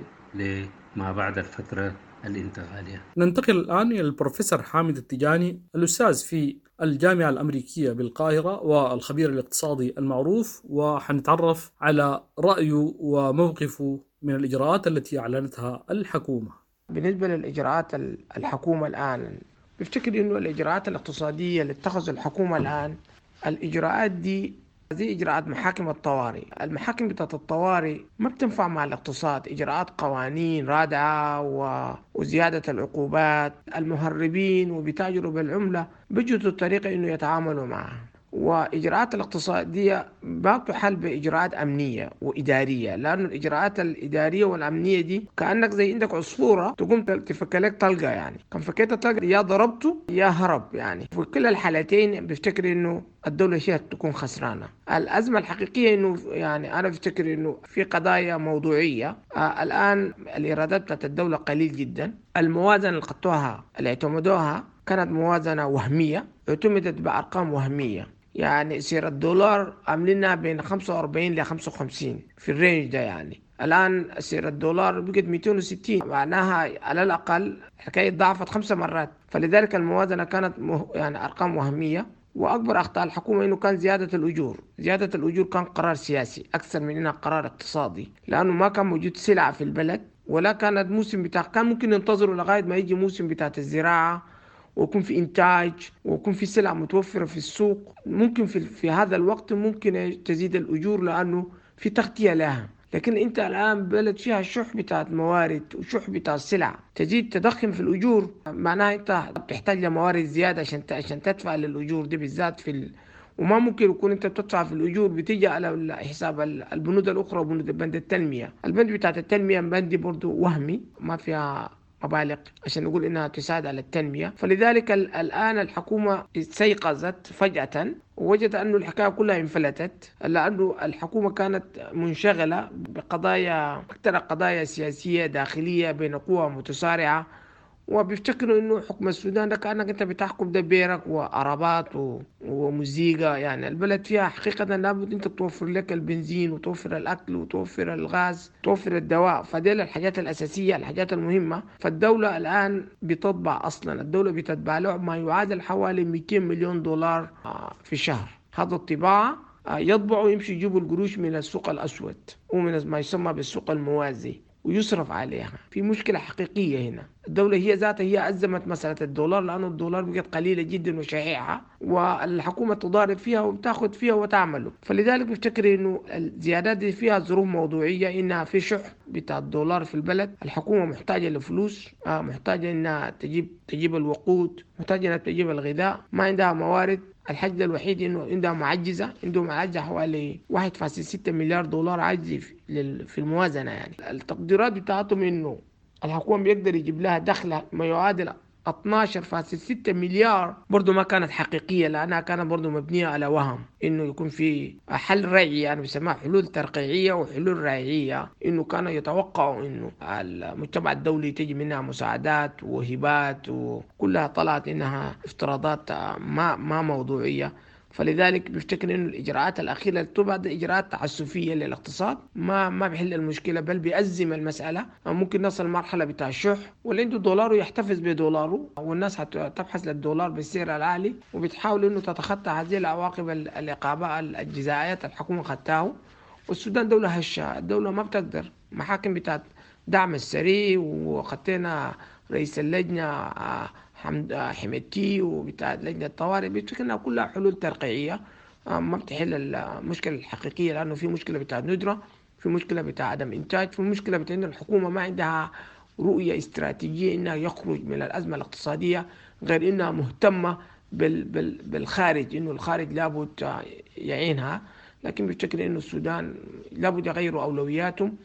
لما بعد الفترة الانتقالية. ننتقل الآن إلى البروفيسور حامد التجاني، الأستاذ في الجامعة الأمريكية بالقاهرة والخبير الاقتصادي المعروف، وحنتعرف على رأيه وموقفه من الإجراءات التي أعلنتها الحكومة. بالنسبة للإجراءات الحكومة الآن، بفتكر إنه الإجراءات الاقتصادية اللي اتخذ الحكومة الآن، الإجراءات دي زي إجراءات محاكم الطوارئ. المحاكم بتاعت الطوارئ ما بتنفع مع الاقتصاد، إجراءات قوانين رادعة وزيادة العقوبات. المهربين وبيتاجروا بالعملة بيجدوا الطريقة إنه يتعاملوا معها. وإجراءات الاقتصادية ما تحل بإجراءات أمنية وإدارية، لأن الإجراءات الإدارية والأمنية دي كأنك زي عندك عصفورة تقوم تفك لك طلقة، يعني كان فكيت الطلقة يا ضربته يا هرب. يعني في كل الحالتين بفتكر إنه الدولة هي تكون خسرانة. الأزمة الحقيقية إنه يعني أنا بفتكر إنه في قضايا موضوعية. آه الآن الإيرادات بتاعت الدولة قليل جدا. الموازنة اللي قطوها اللي اعتمدوها كانت موازنة وهمية، اعتمدت بأرقام وهمية. يعني سعر الدولار عاملينها بين خمسة وأربعين ل خمسة وخمسين في الرينج ده. يعني الآن سعر الدولار بقت مئتين وستين، معناها على الأقل حكاية ضعفت خمسة مرات. فلذلك الموازنة كانت مه... يعني أرقام وهمية. وأكبر أخطاء الحكومة إنه كان زيادة الأجور. زيادة الأجور كان قرار سياسي أكثر من إنها قرار اقتصادي، لأنه ما كان موجود سلعة في البلد، ولا كانت موسم بتاع، كان ممكن ينتظروا لغاية ما يجي موسم بتاعت الزراعة ويكون في إنتاج ويكون في سلع متوفرة في السوق. ممكن في, في هذا الوقت ممكن تزيد الأجور لأنه في تغطية لها. لكن أنت الآن بلد فيها شح بتاعت موارد وشح بتاعت سلع، تزيد تضخم في الأجور، معناها أنت بتحتاج لموارد زيادة عشان عشان تدفع للأجور دي بالذات في ال... وما ممكن يكون أنت بتدفع في الأجور بتيجي على حساب البنود الأخرى وبنود بند التنمية. البند بتاعت التنمية بند برضو وهمي ما فيها مبالغ عشان نقول إنها تساعد على التنمية. فلذلك الآن الحكومة استيقظت فجأة ووجدت أنه الحكاية كلها انفلتت، لأنه الحكومة كانت منشغلة بقضايا أكثر قضايا سياسية داخلية بين قوى متصارعة، وبيفتكروا إنه حكم السودان ده كأنك أنت بتحكم ده بيرك وعربات و... وموسيقى. يعني البلد فيها حقيقة لابد أنت توفر لك البنزين وتوفر الأكل وتوفر الغاز وتوفر الدواء، فديل الحاجات الأساسية الحاجات المهمة. فالدولة الآن بتطبع، أصلا الدولة بتطبع له ما يعادل حوالي مئتين مليون دولار في الشهر. هذا الطباعة يطبعوا يمشي يجيبوا القروش من السوق الأسود ومن ما يسمى بالسوق الموازي ويصرف عليها. في مشكلة حقيقية هنا. الدولة هي ذاتها هي أزمت مسألة الدولار، لأنه الدولار بقت قليلة جدا وشائعة، والحكومة تضارب فيها وبتاخد فيها وتعمله. فلذلك بفتكر إنه الزيادات دي فيها ظروف موضوعية، إنها في شح بتاع الدولار في البلد. الحكومة محتاجة لفلوس، محتاجة إنها تجيب تجيب الوقود، محتاجة إنها تجيب الغذاء، ما عندها موارد. الحاجة الوحيد إنه عندها معجزة، عنده معجزة حوالي واحد فاصلة ستة مليار دولار عجزي في الموازنة. يعني التقديرات بتاعتهم إنه الحكومة بيقدر يجيب لها دخل ما يعادل اثناشر فاصلة ستة مليار، برضو ما كانت حقيقية، لأنها كانت برضو مبنية على وهم إنه يكون في حل ريعي، يعني بسموها حلول ترقيعية وحلول ريعية، إنه كانوا يتوقعوا إنه المجتمع الدولي تجي منها مساعدات وهبات، وكلها طلعت إنها افتراضات ما ما موضوعية. فلذلك بفتكر إنه الإجراءات الأخيرة اللي تبعد إجراءات تعسفية للاقتصاد ما ما بيحل المشكلة، بل بيأزم المسألة. ممكن نصل مرحلة بتاع الشح، واللي عنده دولاره يحتفظ بدولاره، والناس هتبحث للدولار بالسعر العالي، وبتحاول إنه تتخطى هذه العواقب العقابة الجزائيات الحكومة خدتها. والسودان دولة هشة، الدولة ما بتقدر. محاكم بتاعت دعم السريع، وخدتنا رئيس اللجنة حمد حمدتي وبتاع لجنة الطوارئ، بيفتكر انها كلها حلول ترقيعية ما بتحل المشكلة الحقيقية، لأنه في مشكلة بتاع ندرة، في مشكلة بتاع عدم إنتاج، في مشكلة بتاع إن الحكومة ما عندها رؤية استراتيجية إنها يخرج من الأزمة الاقتصادية، غير إنها مهتمة بال بال بالخارج، إنه الخارج لابد يعينها. لكن بيفتكر إنه السودان لابد يغيروا أولوياتهم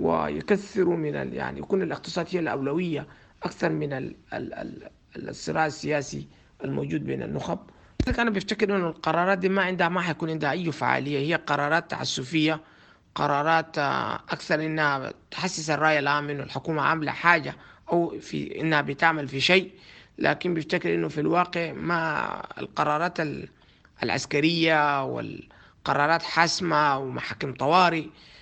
ويكثروا من ال يعني يكون الاقتصاد هي الأولوية أكثر من ال ال ال الصراع السياسي الموجود بين النخب. أنا بفتكر إنه القرارات دي ما عندها ما حيكون عندها أي فعالية، هي قرارات تعسفية، قرارات أكثر إنها تحسس الرأي العام إنه الحكومة عاملة حاجة أو في إنها بتعمل في شيء، لكن بفتكر إنه في الواقع ما القرارات العسكرية والقرارات قرارات حاسمة ومحاكم طوارئ.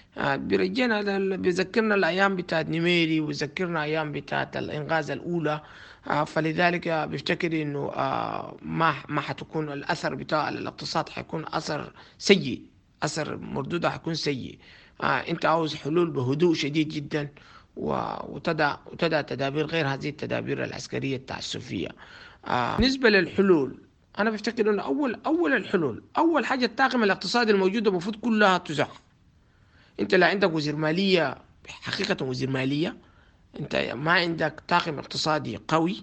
بيرجينا بيذكرنا الأيام بتاعت نميري ويذكرنا أيام بتاعت الإنقاذ الأولى. فلذلك بيفتكر إنه ما ما حتكون الأثر بتاع الاقتصاد حيكون أثر سيء، أثر مردودة حيكون سيء. أنت عاوز حلول بهدوء شديد جدا وتدع وتدع تدابير غير هذه التدابير العسكرية التعسفية. بالنسبة للحلول أنا بفتكر إنه أول أول الحلول أول حاجة الطاقم الاقتصادي الموجودة المفروض كلها تزح. أنت لا عندك وزير مالية حقيقة وزير مالية، أنت ما عندك طاقم اقتصادي قوي،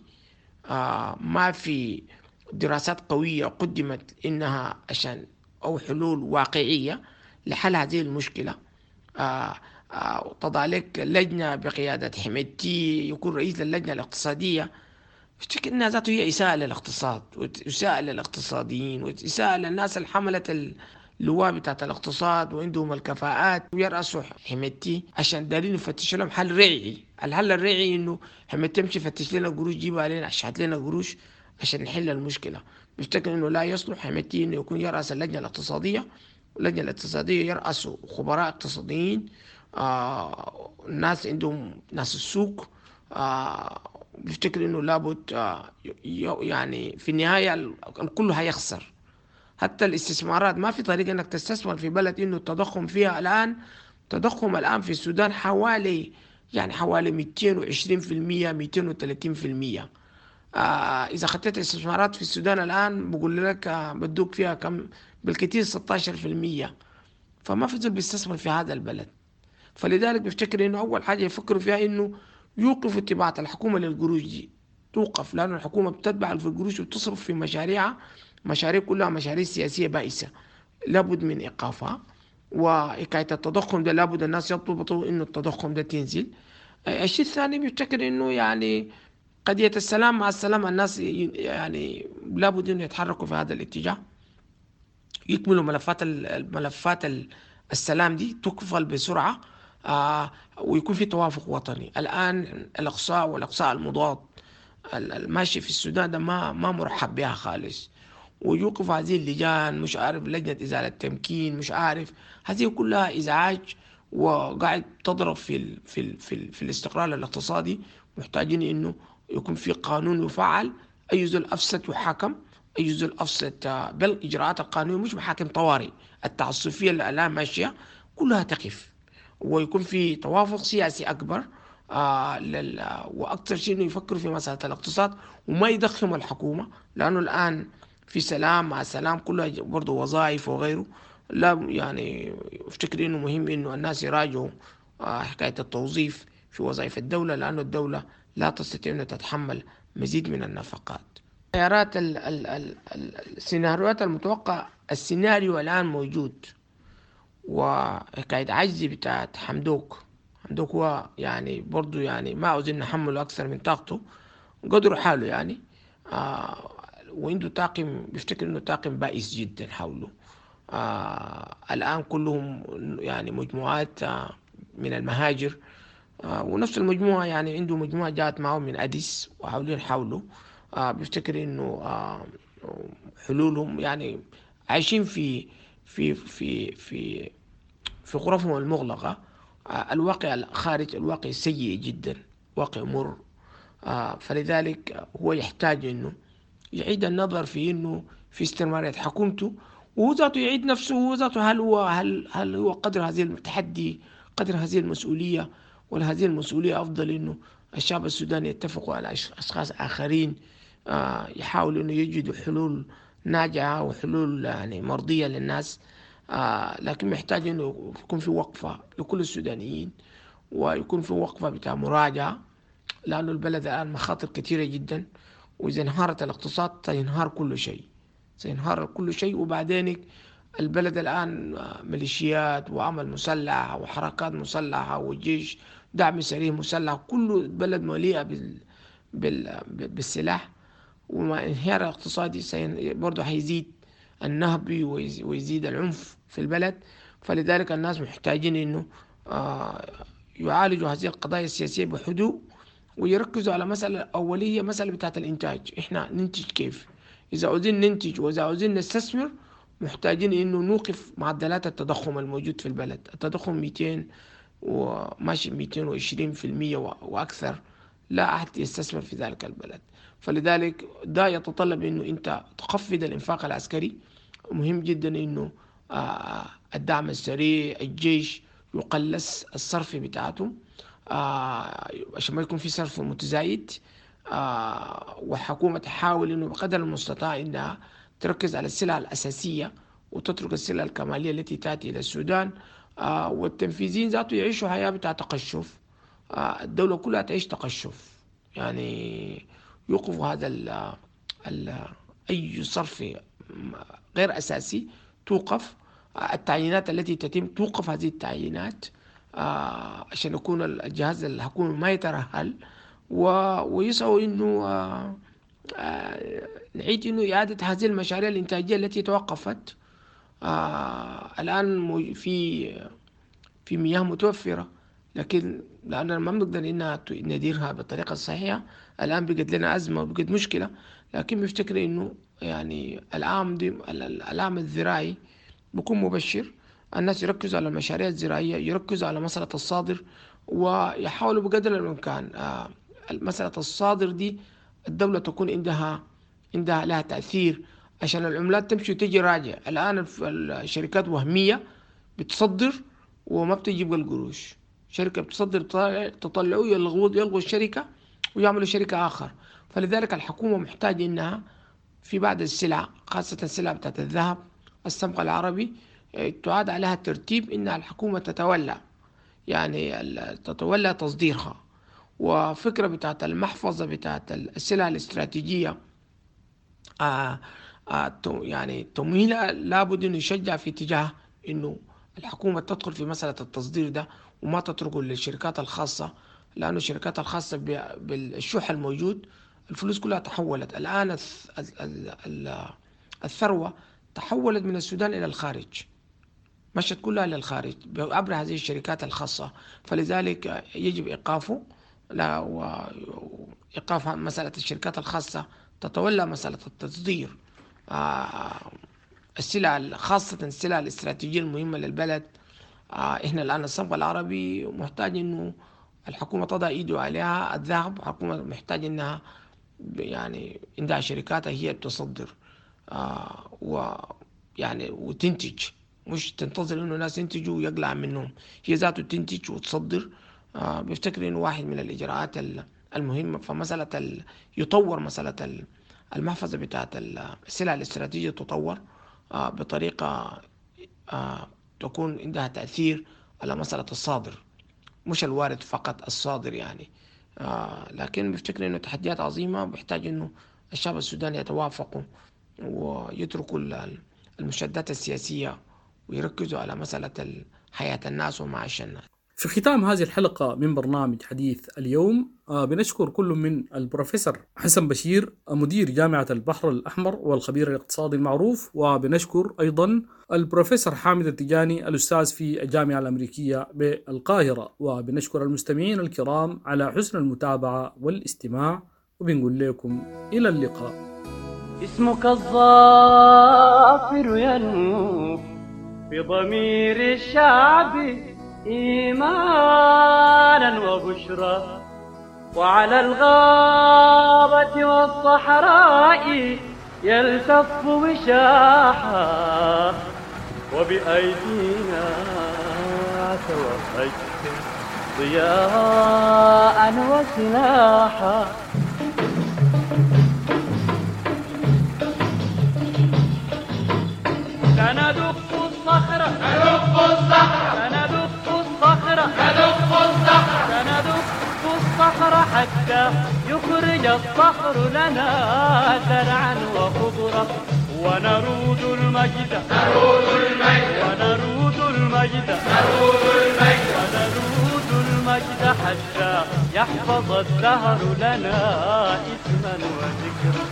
آه ما في دراسات قوية قدمت إنها عشان أو حلول واقعية لحل هذه المشكلة. آه آه تضع لك لجنة بقيادة حميدتي يكون رئيس اللجنة الاقتصادية. افتكر انها ذاته هي اساءة للاقتصاد واساءة للاقتصاديين واساءة للناس اللي حملت اللواء بتاعت الاقتصاد وعندهم الكفاءات ويرأسوا حميدتي عشان دارين يفتشوا لهم حل ريعي. الحل الريعي انه حميدتي يمشي يفتش لنا قروش يجيبها علينا اشحت لنا قروش عشان نحل المشكلة. بفتكر انه لا يصلح حميدتي انه يكون يرأس اللجنة الاقتصادية، واللجنة الاقتصادية يرأسوا خبراء اقتصاديين، آه ناس عندهم ناس السوق. آه بفتكر انه لابد آه يعني في النهاية الكل هيخسر. حتى الاستثمارات ما في طريقة انك تستثمر في بلد انه التضخم فيها الان التضخم الان في السودان حوالي يعني حوالي مئتين وعشرين بالمئة مئتين وثلاثين بالمئة. آه اذا خطيت استثمارات في السودان الان بقول لك آه بدوك فيها كم بالكثير ستة عشر بالمئة. فما في زول بيستثمر في هذا البلد. فلذلك بفتكر انه اول حاجة يفكروا فيها انه يوقفوا اتباعات الحكومة للقروش دي، توقف، لأن الحكومة بتتبع في القروش وتصرف في مشاريعها، مشاريع كلها مشاريع سياسية بائسة لابد من إيقافها. وحكاية التضخم ده لابد الناس يطلبوا إنه التضخم ده تنزل. الشيء الثاني بيفتكر إنه يعني قضية السلام مع السلام الناس يعني لابد إنه يتحركوا في هذا الاتجاه، يكملوا ملفات الملفات السلام دي تكفل بسرعة. آه ويكون في توافق وطني. الآن الإقصاء والإقصاء المضاد الماشي في السودان ده ما ما مرحب بها خالص. ويوقف هذه اللجان، مش عارف لجنة إزالة التمكين، مش عارف، هذه كلها إزعاج وقاعد تضرب في ال في ال في, ال في الاستقرار الاقتصادي. محتاجين إنه يكون في قانون يفعل، أي زول أفسد يحاكم، أي زول أفسد بل إجراءات القانون مش محاكم طوارئ. التعسفية اللي الآن ماشية كلها تقف ويكون في توافق سياسي أكبر. آه لل... وأكثر شيء إنه يفكروا في مسألة الاقتصاد وما يضخموا الحكومة، لأنه الآن في سلام مع سلام كلها برضو وظائف وغيره. لا يعني افتكر إنه مهم إنه الناس يراجعوا آه حكاية التوظيف في وظائف الدولة، لأنه الدولة لا تستطيع أن تتحمل مزيد من النفقات. خيارات ال... ال... ال... السيناريوهات المتوقع، السيناريو الآن موجود وحكاية عجز بتاعت حمدوك. حمدوك هو يعني برضو يعني ما عاوزين نحمله أكثر من طاقته، قدروا حاله يعني. آه وعنده طاقم بيفتكر إنه طاقم بائس جدا حوله. آه الآن كلهم يعني مجموعات آه من المهاجر، آه ونفس المجموعة يعني عنده مجموعة جاءت معه من أديس وحاولين حوله. آه بيفتكر إنه آه حلولهم يعني عايشين في في في في في غرفهم المغلقة. آه الواقع الخارج الواقع سيء جدا، واقع مر. آه فلذلك هو يحتاج انه يعيد النظر في انه في استمرارية حكومته، وهو ذاته يعيد نفسه، وهو ذاته هل هو هل هل هو قدر هذه التحدي، قدر هذه المسؤولية، ولا هذه المسؤولية افضل انه الشعب السوداني يتفقوا على اشخاص اخرين آه يحاولوا انه يجدوا حلول ناجعة وحلول يعني مرضية للناس. آه لكن محتاج انه يكون في وقفة لكل السودانيين، ويكون في وقفة بتاع مراجعة، لأنه البلد الآن مخاطر كثيرة جدا، وإذا انهارت الاقتصاد سينهار كل شيء، سينهار كل شيء. وبعدين البلد الآن ميليشيات وعمل مسلح وحركات مسلحة وجيش دعم سريع مسلح، كل البلد مليئة بال... بال... بالسلاح. وما انهيار الاقتصادي برضه هيزيد النهب ويزيد العنف في البلد. فلذلك الناس محتاجين انه آه يعالجوا هذه القضايا السياسية بهدوء، ويركزوا على مسألة أولية، مسألة بتاعت الإنتاج. إحنا ننتج كيف؟ إذا عاوزين ننتج وإذا عاوزين نستثمر محتاجين إنه نوقف معدلات التضخم الموجود في البلد. التضخم مئتين وماشي مئتين وعشرين في المية وأكثر، لا أحد يستثمر في ذلك البلد. فلذلك ده يتطلب إنه أنت تخفض الإنفاق العسكري. مهم جدا إنه الدعم السريع، الجيش يقلص الصرف بتاعته عشان ما يكون في صرف متزايد، وحكومة تحاول إنه بقدر المستطاع إنها تركز على السلع الأساسية وتترك السلع الكمالية التي تأتي إلى السودان. والتنفيذيين ذاته يعيشوا حياة بتاع تقشف. الدولة كلها تعيش تقشف، يعني يوقفوا هذا ال ال أي صرف غير أساسي توقف. التعيينات التي تتم توقف هذه التعيينات عشان يكون الجهاز الحكومي ما يترهل، ويسعوا إنه نعيد إنه إعادة هذه المشاريع الإنتاجية التي توقفت. الآن في في مياه متوفرة، لكن لأننا ما بنقدر إنها نديرها بالطريقة الصحيحة. الآن بقت لنا أزمة وبقت مشكلة، لكن بفتكر إنه يعني العام دي العام الزراعي بكون مبشر. الناس يركزوا على المشاريع الزراعية، يركزوا على مسألة الصادر، ويحاولوا بقدر الإمكان مسألة الصادر دي الدولة تكون عندها عندها لها تأثير عشان العملات تمشي وتجي راجع. الآن الشركات وهمية بتصدر وما بتجيب القروش. شركة بتصدر تطلعوا يلغوا يلغوا الشركة ويعملوا شركة آخر. فلذلك الحكومة محتاجة إنها في بعض السلع، خاصة السلع بتاعت الذهب، السمغ العربي، تعاد عليها الترتيب إن الحكومة تتولى يعني تتولى تصديرها. وفكرة بتاعت المحفظة بتاعت السلع الاستراتيجية آه آه يعني تمويلها لابد إنه يشجع في اتجاه إنه الحكومة تدخل في مسألة التصدير ده وما تتركه للشركات الخاصة، لأنه الشركات الخاصة بالشح الموجود الفلوس كلها تحولت. الآن الثروة تحولت من السودان إلى الخارج، مشت كلها للخارج عبر هذه الشركات الخاصة. فلذلك يجب إيقافه، لا وإيقاف مسألة الشركات الخاصة تتولى مسألة التصدير السلع، خاصة السلع الاستراتيجية المهمة للبلد. إحنا الآن السمغ العربي محتاج إنه الحكومة تضع إيده عليها. الذهب الحكومة محتاج إنها يعني عندها شركاتها هي تصدر ويعني وتنتج، مش تنتظر إنه ناس ينتجوا ويقلع منهم، هي ذاته تنتج وتصدر. بفتكر إنه واحد من الإجراءات المهمة فمسألة يطور مسألة المحفظة بتاعت السلع الاستراتيجية، تطور بطريقة تكون عندها تأثير على مسألة الصادر، مش الوارد فقط الصادر يعني. لكن بفتكر إنه تحديات عظيمة، بيحتاج إنه الشعب السوداني يتوافقوا ويتركوا المشادات السياسية ويركزوا على مسألة حياة الناس ومعاش الناس. في ختام هذه الحلقة من برنامج حديث اليوم بنشكر كل من البروفيسور حسن بشير مدير جامعة البحر الأحمر والخبير الاقتصادي المعروف، وبنشكر أيضا البروفيسور حامد التجاني الأستاذ في الجامعة الأمريكية بالقاهرة، وبنشكر المستمعين الكرام على حسن المتابعة والاستماع، وبنقول لكم إلى اللقاء. اسمك الظافر ينمو في ضمير الشعب إيمانا وبشرى، وعلى الغابة والصحراء يلتف وشاحا، وبأيدينا توهج ضياء وسلاحا. سندق الصخرة ندق الصخرة سندق الصخرة ندق الصخرة سندق الصخرة حتى يخرج الصخر لنا زرعا وخضرا، ونرود المجد نرود المجد ونرود المجد نرود المجد ونرود المجد حتى يحفظ الدهر لنا اسما وذكرا.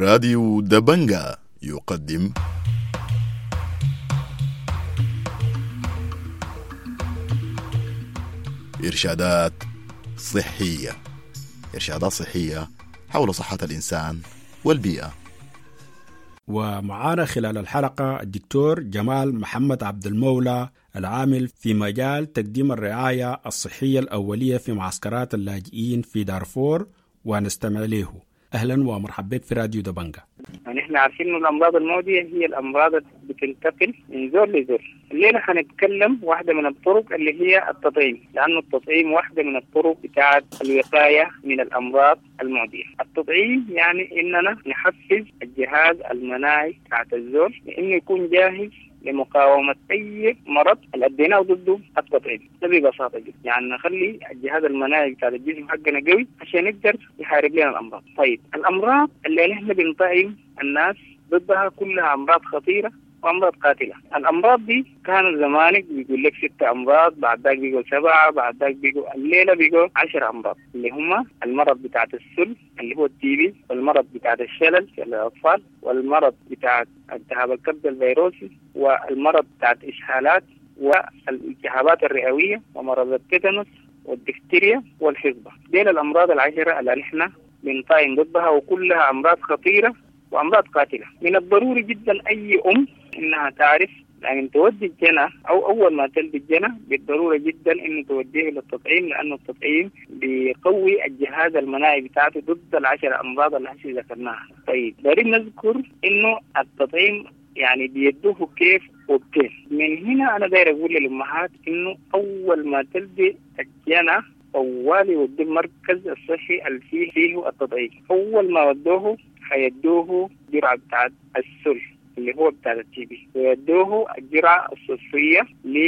راديو دبنجا يقدم إرشادات صحية إرشادات صحية حول صحة الإنسان والبيئة. ومعانا خلال الحلقة الدكتور جمال محمد عبد المولى العامل في مجال تقديم الرعاية الصحية الأولية في معسكرات اللاجئين في دارفور، ونستمع له. أهلا ومرحبا بك في راديو دبنجا. يعني احنا عارفين ان الامراض المعديه هي الامراض اللي بتنتقل من زول لزول. الليله هنتكلم واحده من الطرق اللي هي التطعيم، لانه التطعيم واحده من الطرق بتاعه الوقايه من الامراض المعديه. التطعيم يعني اننا نحفز الجهاز المناعي بتاع الزول لانه يكون جاهز لمقاومة أي مرض اللي أديناه ضده التطعيم. ده ببساطة جدا، يعني نخلي الجهاز المناعي بتاع الجسم حقنا قوي عشان يقدر يحارب لنا الأمراض. طيب الأمراض اللي نحن بنطعم الناس ضدها كلها أمراض خطيرة وأمراض قاتلة. الأمراض دي كانوا زمانك بيقول لك ست أمراض، بعد ذاك بيقول سبعة، بعد ذاك بيقول الليلة بيقول عشر أمراض، اللي هم المرض بتاع السل اللي هو التي بي، والمرض بتاع الشلل في الأطفال، والمرض بتاع التهاب الكبد الفيروسي، والمرض بتاع الإسهالات، والالتهابات الرئوية، ومرض التيتانوس، والدفتيريا، والحصبة. ديل الأمراض العشرة اللي نحن بنطعم ضدها، وكلها أمراض خطيرة وأمراض قاتلة. من الضروري جدا أي أم إنها تعرف يعني تودي الجنة أو أول ما تلد الجنة بالضرورة جدا إنه توديه للتطعيم، لأنه التطعيم بيقوي الجهاز المناعي بتاعته ضد العشر أمراض اللي هسه ذكرناها. طيب دارين نذكر إنه التطعيم يعني بيدوه كيف وكيف. من هنا أنا داير أقول للأمهات إنه أول ما تلد الجنة أول يودي المركز الصحي اللي فيه فيه التطعيم. أول ما ودوه حيدوه جرعة بتاعت السل اللي هو بتاع التي بي، ويدوه الجرعة الصفية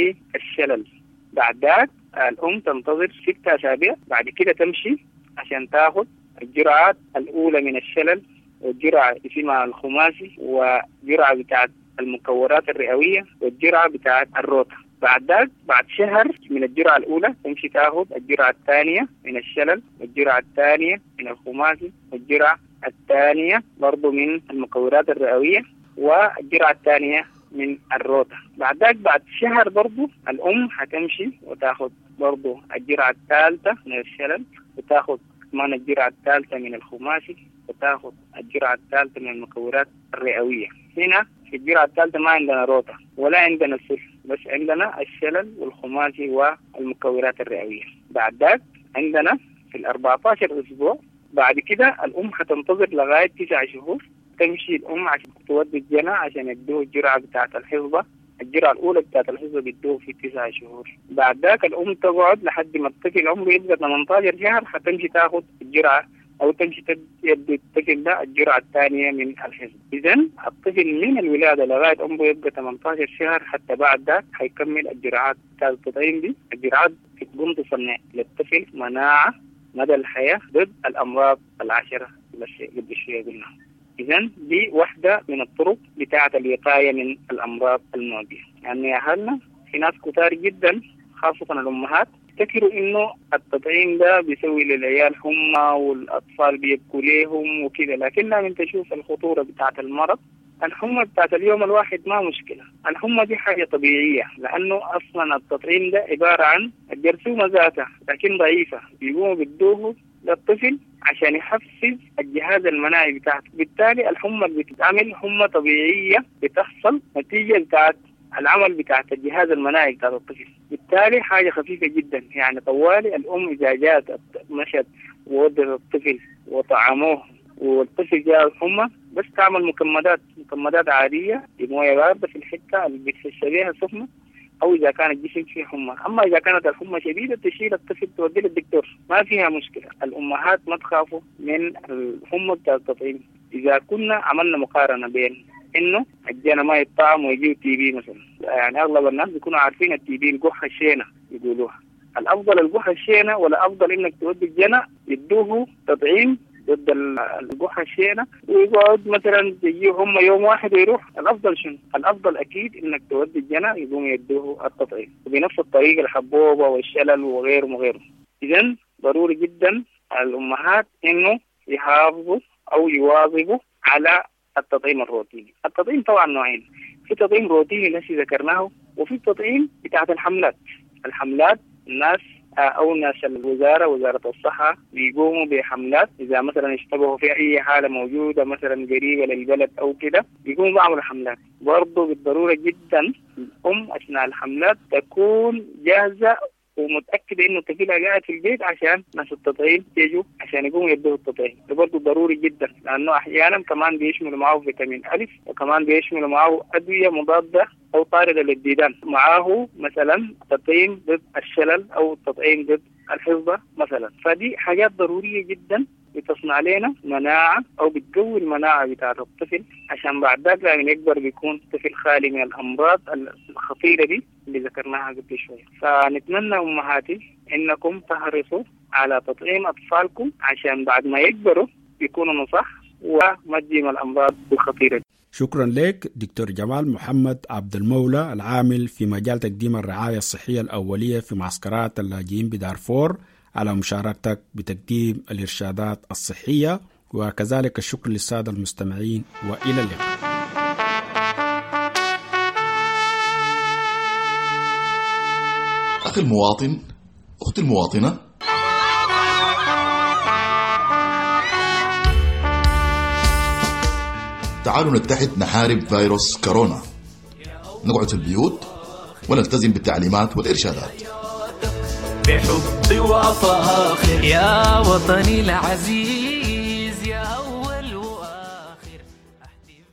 للشلل. بعد ذلك الأم تنتظر ست أسابيع، بعد كده تمشي عشان تاخد الجرعات الأولى من الشلل، والجرعة اسمها الخماسي، وجرعة بتاعت المكورات الرئوية، والجرعة بتاعت الروتا. بعد ذلك بعد شهر من الجرعة الأولى تمشي تاخد الجرعة الثانية من الشلل، والجرعة الثانية من الخماسي، والجرعة الثانية برضو من المكورات الرئوية، والجرعة الثانية من الروتا. بعد ذلك بعد شهر برضو الأم هتمشي وتاخد برضو الجرعة الثالثة من الشلل، وتاخد كمان الجرعة الثالثة من الخماسي، وتاخد الجرعة الثالثة من المكورات الرئوية. هنا في الجرعة الثالثة ما عندنا روتا ولا عندنا سل، بس عندنا الشلل والخماسي والمكورات الرئوية. بعد ذلك عندنا في الأربعة عشر أسبوع بعد كده الأم هتنتظر لغاية تسعة شهور، تمشي الأم عشان تودي الجنة عشان يدوه الجرعة بتاعة الحصبة. الجرعة الأولى بتاعة الحصبة بيدوه في تسعة شهور. بعد ذاك الأم تقعد لحد ما الطفل عمره يبقى ثمانية عشر شهر، هتمشي تاخد الجرعة أو تمشي تدي الطفل ده الجرعة الثانية من الحصبة. إذن الطفل من الولادة لغاية عمره يبقى ثمانية عشر شهر، حتى بعد ذاك هيكمل الجرعات بتاعة التطعيم دي. الجرعات بتقوم تصنع للطفل مناعة مدى الحياة ضد الأمراض العشرة اللي قبل شوية قلنا. إذن دي واحدة من الطرق بتاعة الوقاية من الأمراض المعدية. يعني أهلنا في ناس كتار جدا خاصة الأمهات يفتكروا إنه التطعيم ده بيسوي للعيال حمى والأطفال بيبكوا ليهم وكده، لكن لما أنت تشوف الخطورة بتاعة المرض، الحمى بتاعت اليوم الواحد ما مشكلة. الحمى دي حاجة طبيعية، لأنه أصلا التطعيم ده عبارة عن الجرثومة ذاتها لكن ضعيفة، بيقوموا بدوه للطفل عشان يحفز الجهاز المناعي بتاعته. بالتالي الحمى اللي بتتعمل حمى طبيعية بتحصل نتيجة بتاعت العمل بتاعت الجهاز المناعي بتاعت الطفل. بالتالي حاجة خفيفة جدا. يعني طوالي الأم إذا جاءت مشت وودت الطفل وطعموه والطفل جاء الحمى، بس تعمل مكمدات مكمدات عادية بموية باردة في الحتة اللي بتحس بيها سخنة، أو إذا كان الجسم فيه حمى. أما إذا كانت الحمى شديدة تشيل الطفل توديه للدكتور، ما فيها مشكلة. الأمهات ما تخافوا من الحمى بتاع التطعيم. إذا كنا عملنا مقارنة بين إنه الجنة ما يطعم ويجيو تي بي مثلا، يعني أغلب الناس بيكونوا عارفين التي بي الجحة الشينة يقولوها. الأفضل الجحة الشينة، ولا أفضل إنك تودي الجنة يدوه تطعيم ضد الجحة الشينة ويقعد مثلا تجيه هم يوم واحد ويروح. الأفضل شنو؟ الأفضل أكيد إنك تودي الجنة يقوم يدوه التطعيم وبنفس الطريقة الحبوبة والشلل وغيره وغيره. إذن ضروري جدا الأمهات إنه يحافظوا أو يواظبوا على التطعيم الروتيني. التطعيم طبعا نوعين، في تطعيم روتيني الذي ذكرناه، وفي تطعيم بتاعت الحملات. الحملات الناس أو ناس الوزارة وزارة الصحة بيقوموا بحملات إذا مثلا اشتبهوا في أي حالة موجودة مثلا قريبة للبلد أو كده، بيقوموا بعملوا حملات. برضو بالضرورة جدا الأم أثناء الحملات تكون جاهزة ومتأكدة إنه طفلها قاعد في البيت عشان ناس التطعيم يجوا عشان يقوموا يدوه التطعيم. ده برضه ضروري جدا، لأنه أحيانا كمان بيشملوا معه فيتامين ألف، وكمان بيشملوا معه أدوية مضادة أو طاردة للديدان، معه مثلا تطعيم ضد الشلل أو تطعيم ضد الحصبة مثلا. فدي حاجات ضرورية جدا بتصنع لنا مناعة أو بتقوي المناعة بتاعت الطفل، عشان بعد ذلك لما يكبر بيكون طفل خالي من الأمراض الخطيرة دي اللي ذكرناها قبل شوية. فنتمنى أمهاتي إنكم تحرصوا على تطعيم أطفالكم عشان بعد ما يكبروا يكونوا صح وما تجيهم الأمراض الخطيرة دي. شكرا لك دكتور جمال محمد عبد المولى، العامل في مجال تقديم الرعاية الصحية الأولية في معسكرات اللاجئين بدارفور، على مشاركتك بتقديم الإرشادات الصحية. وكذلك الشكر للسادة المستمعين، وإلى اللقاء. أخي المواطن، أختي المواطنة، تعالوا نتحد نحارب فيروس كورونا، نقعد في البيوت ونلتزم بالتعليمات والإرشادات. بحبي وأفاخر يا وطني العزيز، يا أول وآخر أحتفي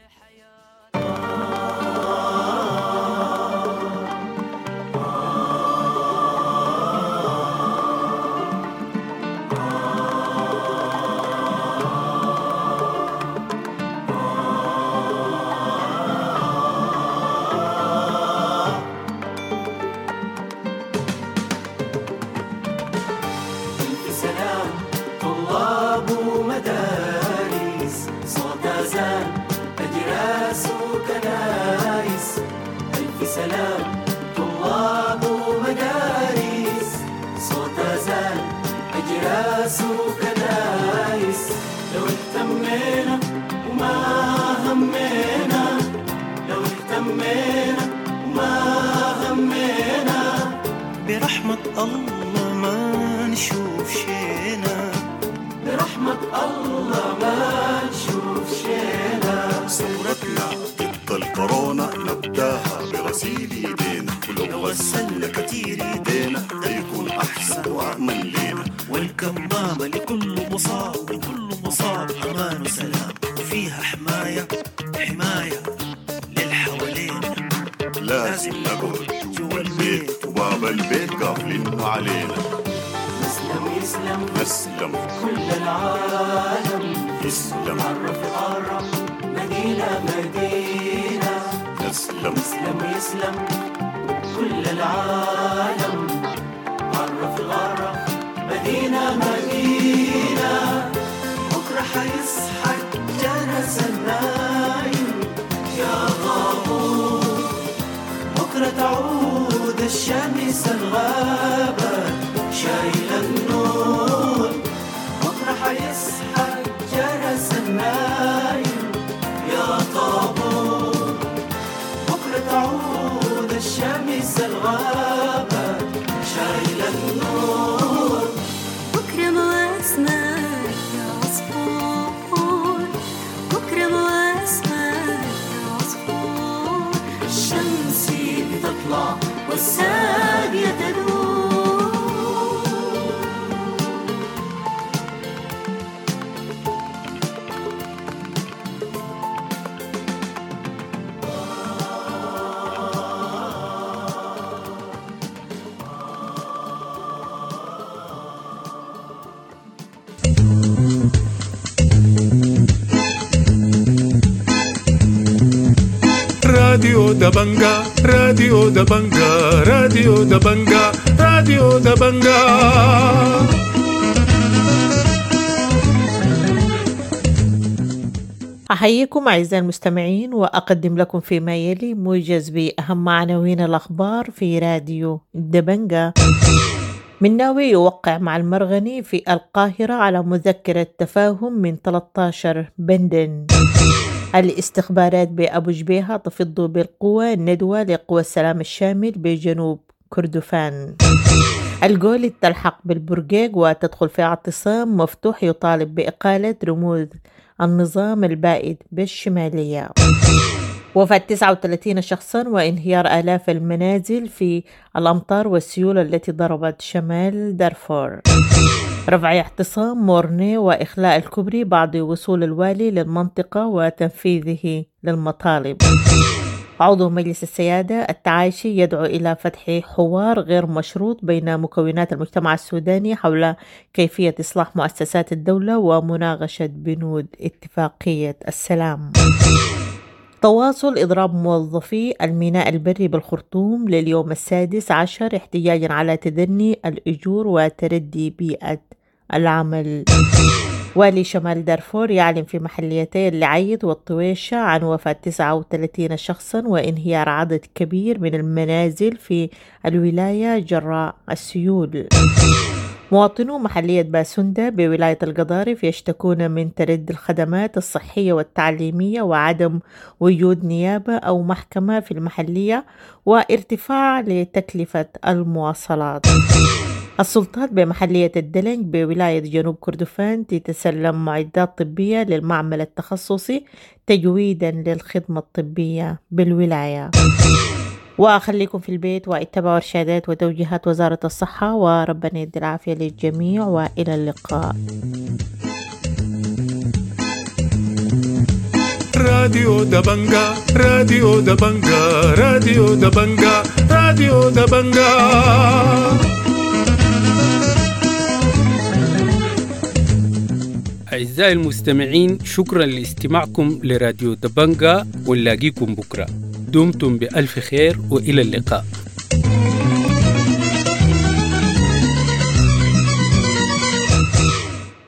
راديو دبنجا راديو دبنجا راديو دبنجا راديو دبنجا. أحييكم أعزائي المستمعين، وأقدم لكم فيما يلي موجز بأهم عناوين الأخبار في راديو دبنجا. مناوي يوقع مع المرغني في القاهرة على مذكرة تفاهم من ثلاثة عشر بندن. الاستخبارات بأبو جبيهة تفض بالقوة الندوة لقوى السلام الشامل بجنوب كردفان. الجول تلحق بالبرقيق وتدخل في اعتصام مفتوح يطالب بإقالة رموز النظام البائد بالشمالية. وفاة تسعة وثلاثين شخصا وانهيار آلاف المنازل في الأمطار والسيول التي ضربت شمال دارفور. رفع اعتصام مورني وإخلاء الكوبري بعد وصول الوالي للمنطقة وتنفيذه للمطالب. عضو مجلس السيادة التعايشي يدعو إلى فتح حوار غير مشروط بين مكونات المجتمع السوداني حول كيفية إصلاح مؤسسات الدولة ومناقشة بنود اتفاقية السلام. تواصل إضراب موظفي الميناء البري بالخرطوم لليوم السادس عشر احتجاجا على تدني الأجور وتردي بيئة العمل. والي شمال دارفور يعلن في محليتي العيد والطويشة عن وفاة تسعة وثلاثين شخصا وانهيار عدد كبير من المنازل في الولاية جراء السيول. مواطنو محلية باسوندا بولاية القضارف يشتكون من تردي الخدمات الصحية والتعليمية وعدم وجود نيابة أو محكمة في المحلية وارتفاع لتكلفة المواصلات. السلطات بمحلية الدلنج بولاية جنوب كردفان تتسلم معدات طبية للمعمل التخصصي تجويدا للخدمة الطبية بالولاية. وخليكم في البيت واتبعوا إرشادات وتوجيهات وزارة الصحة وربنا يدي العافية للجميع وإلى اللقاء. راديو دبنجا راديو دبنجا راديو دبنجا راديو دبنجا. أعزائي المستمعين، شكرا لاستماعكم لراديو دبنجا، ونلاقيكم بكرة. دمتم بألف خير وإلى اللقاء.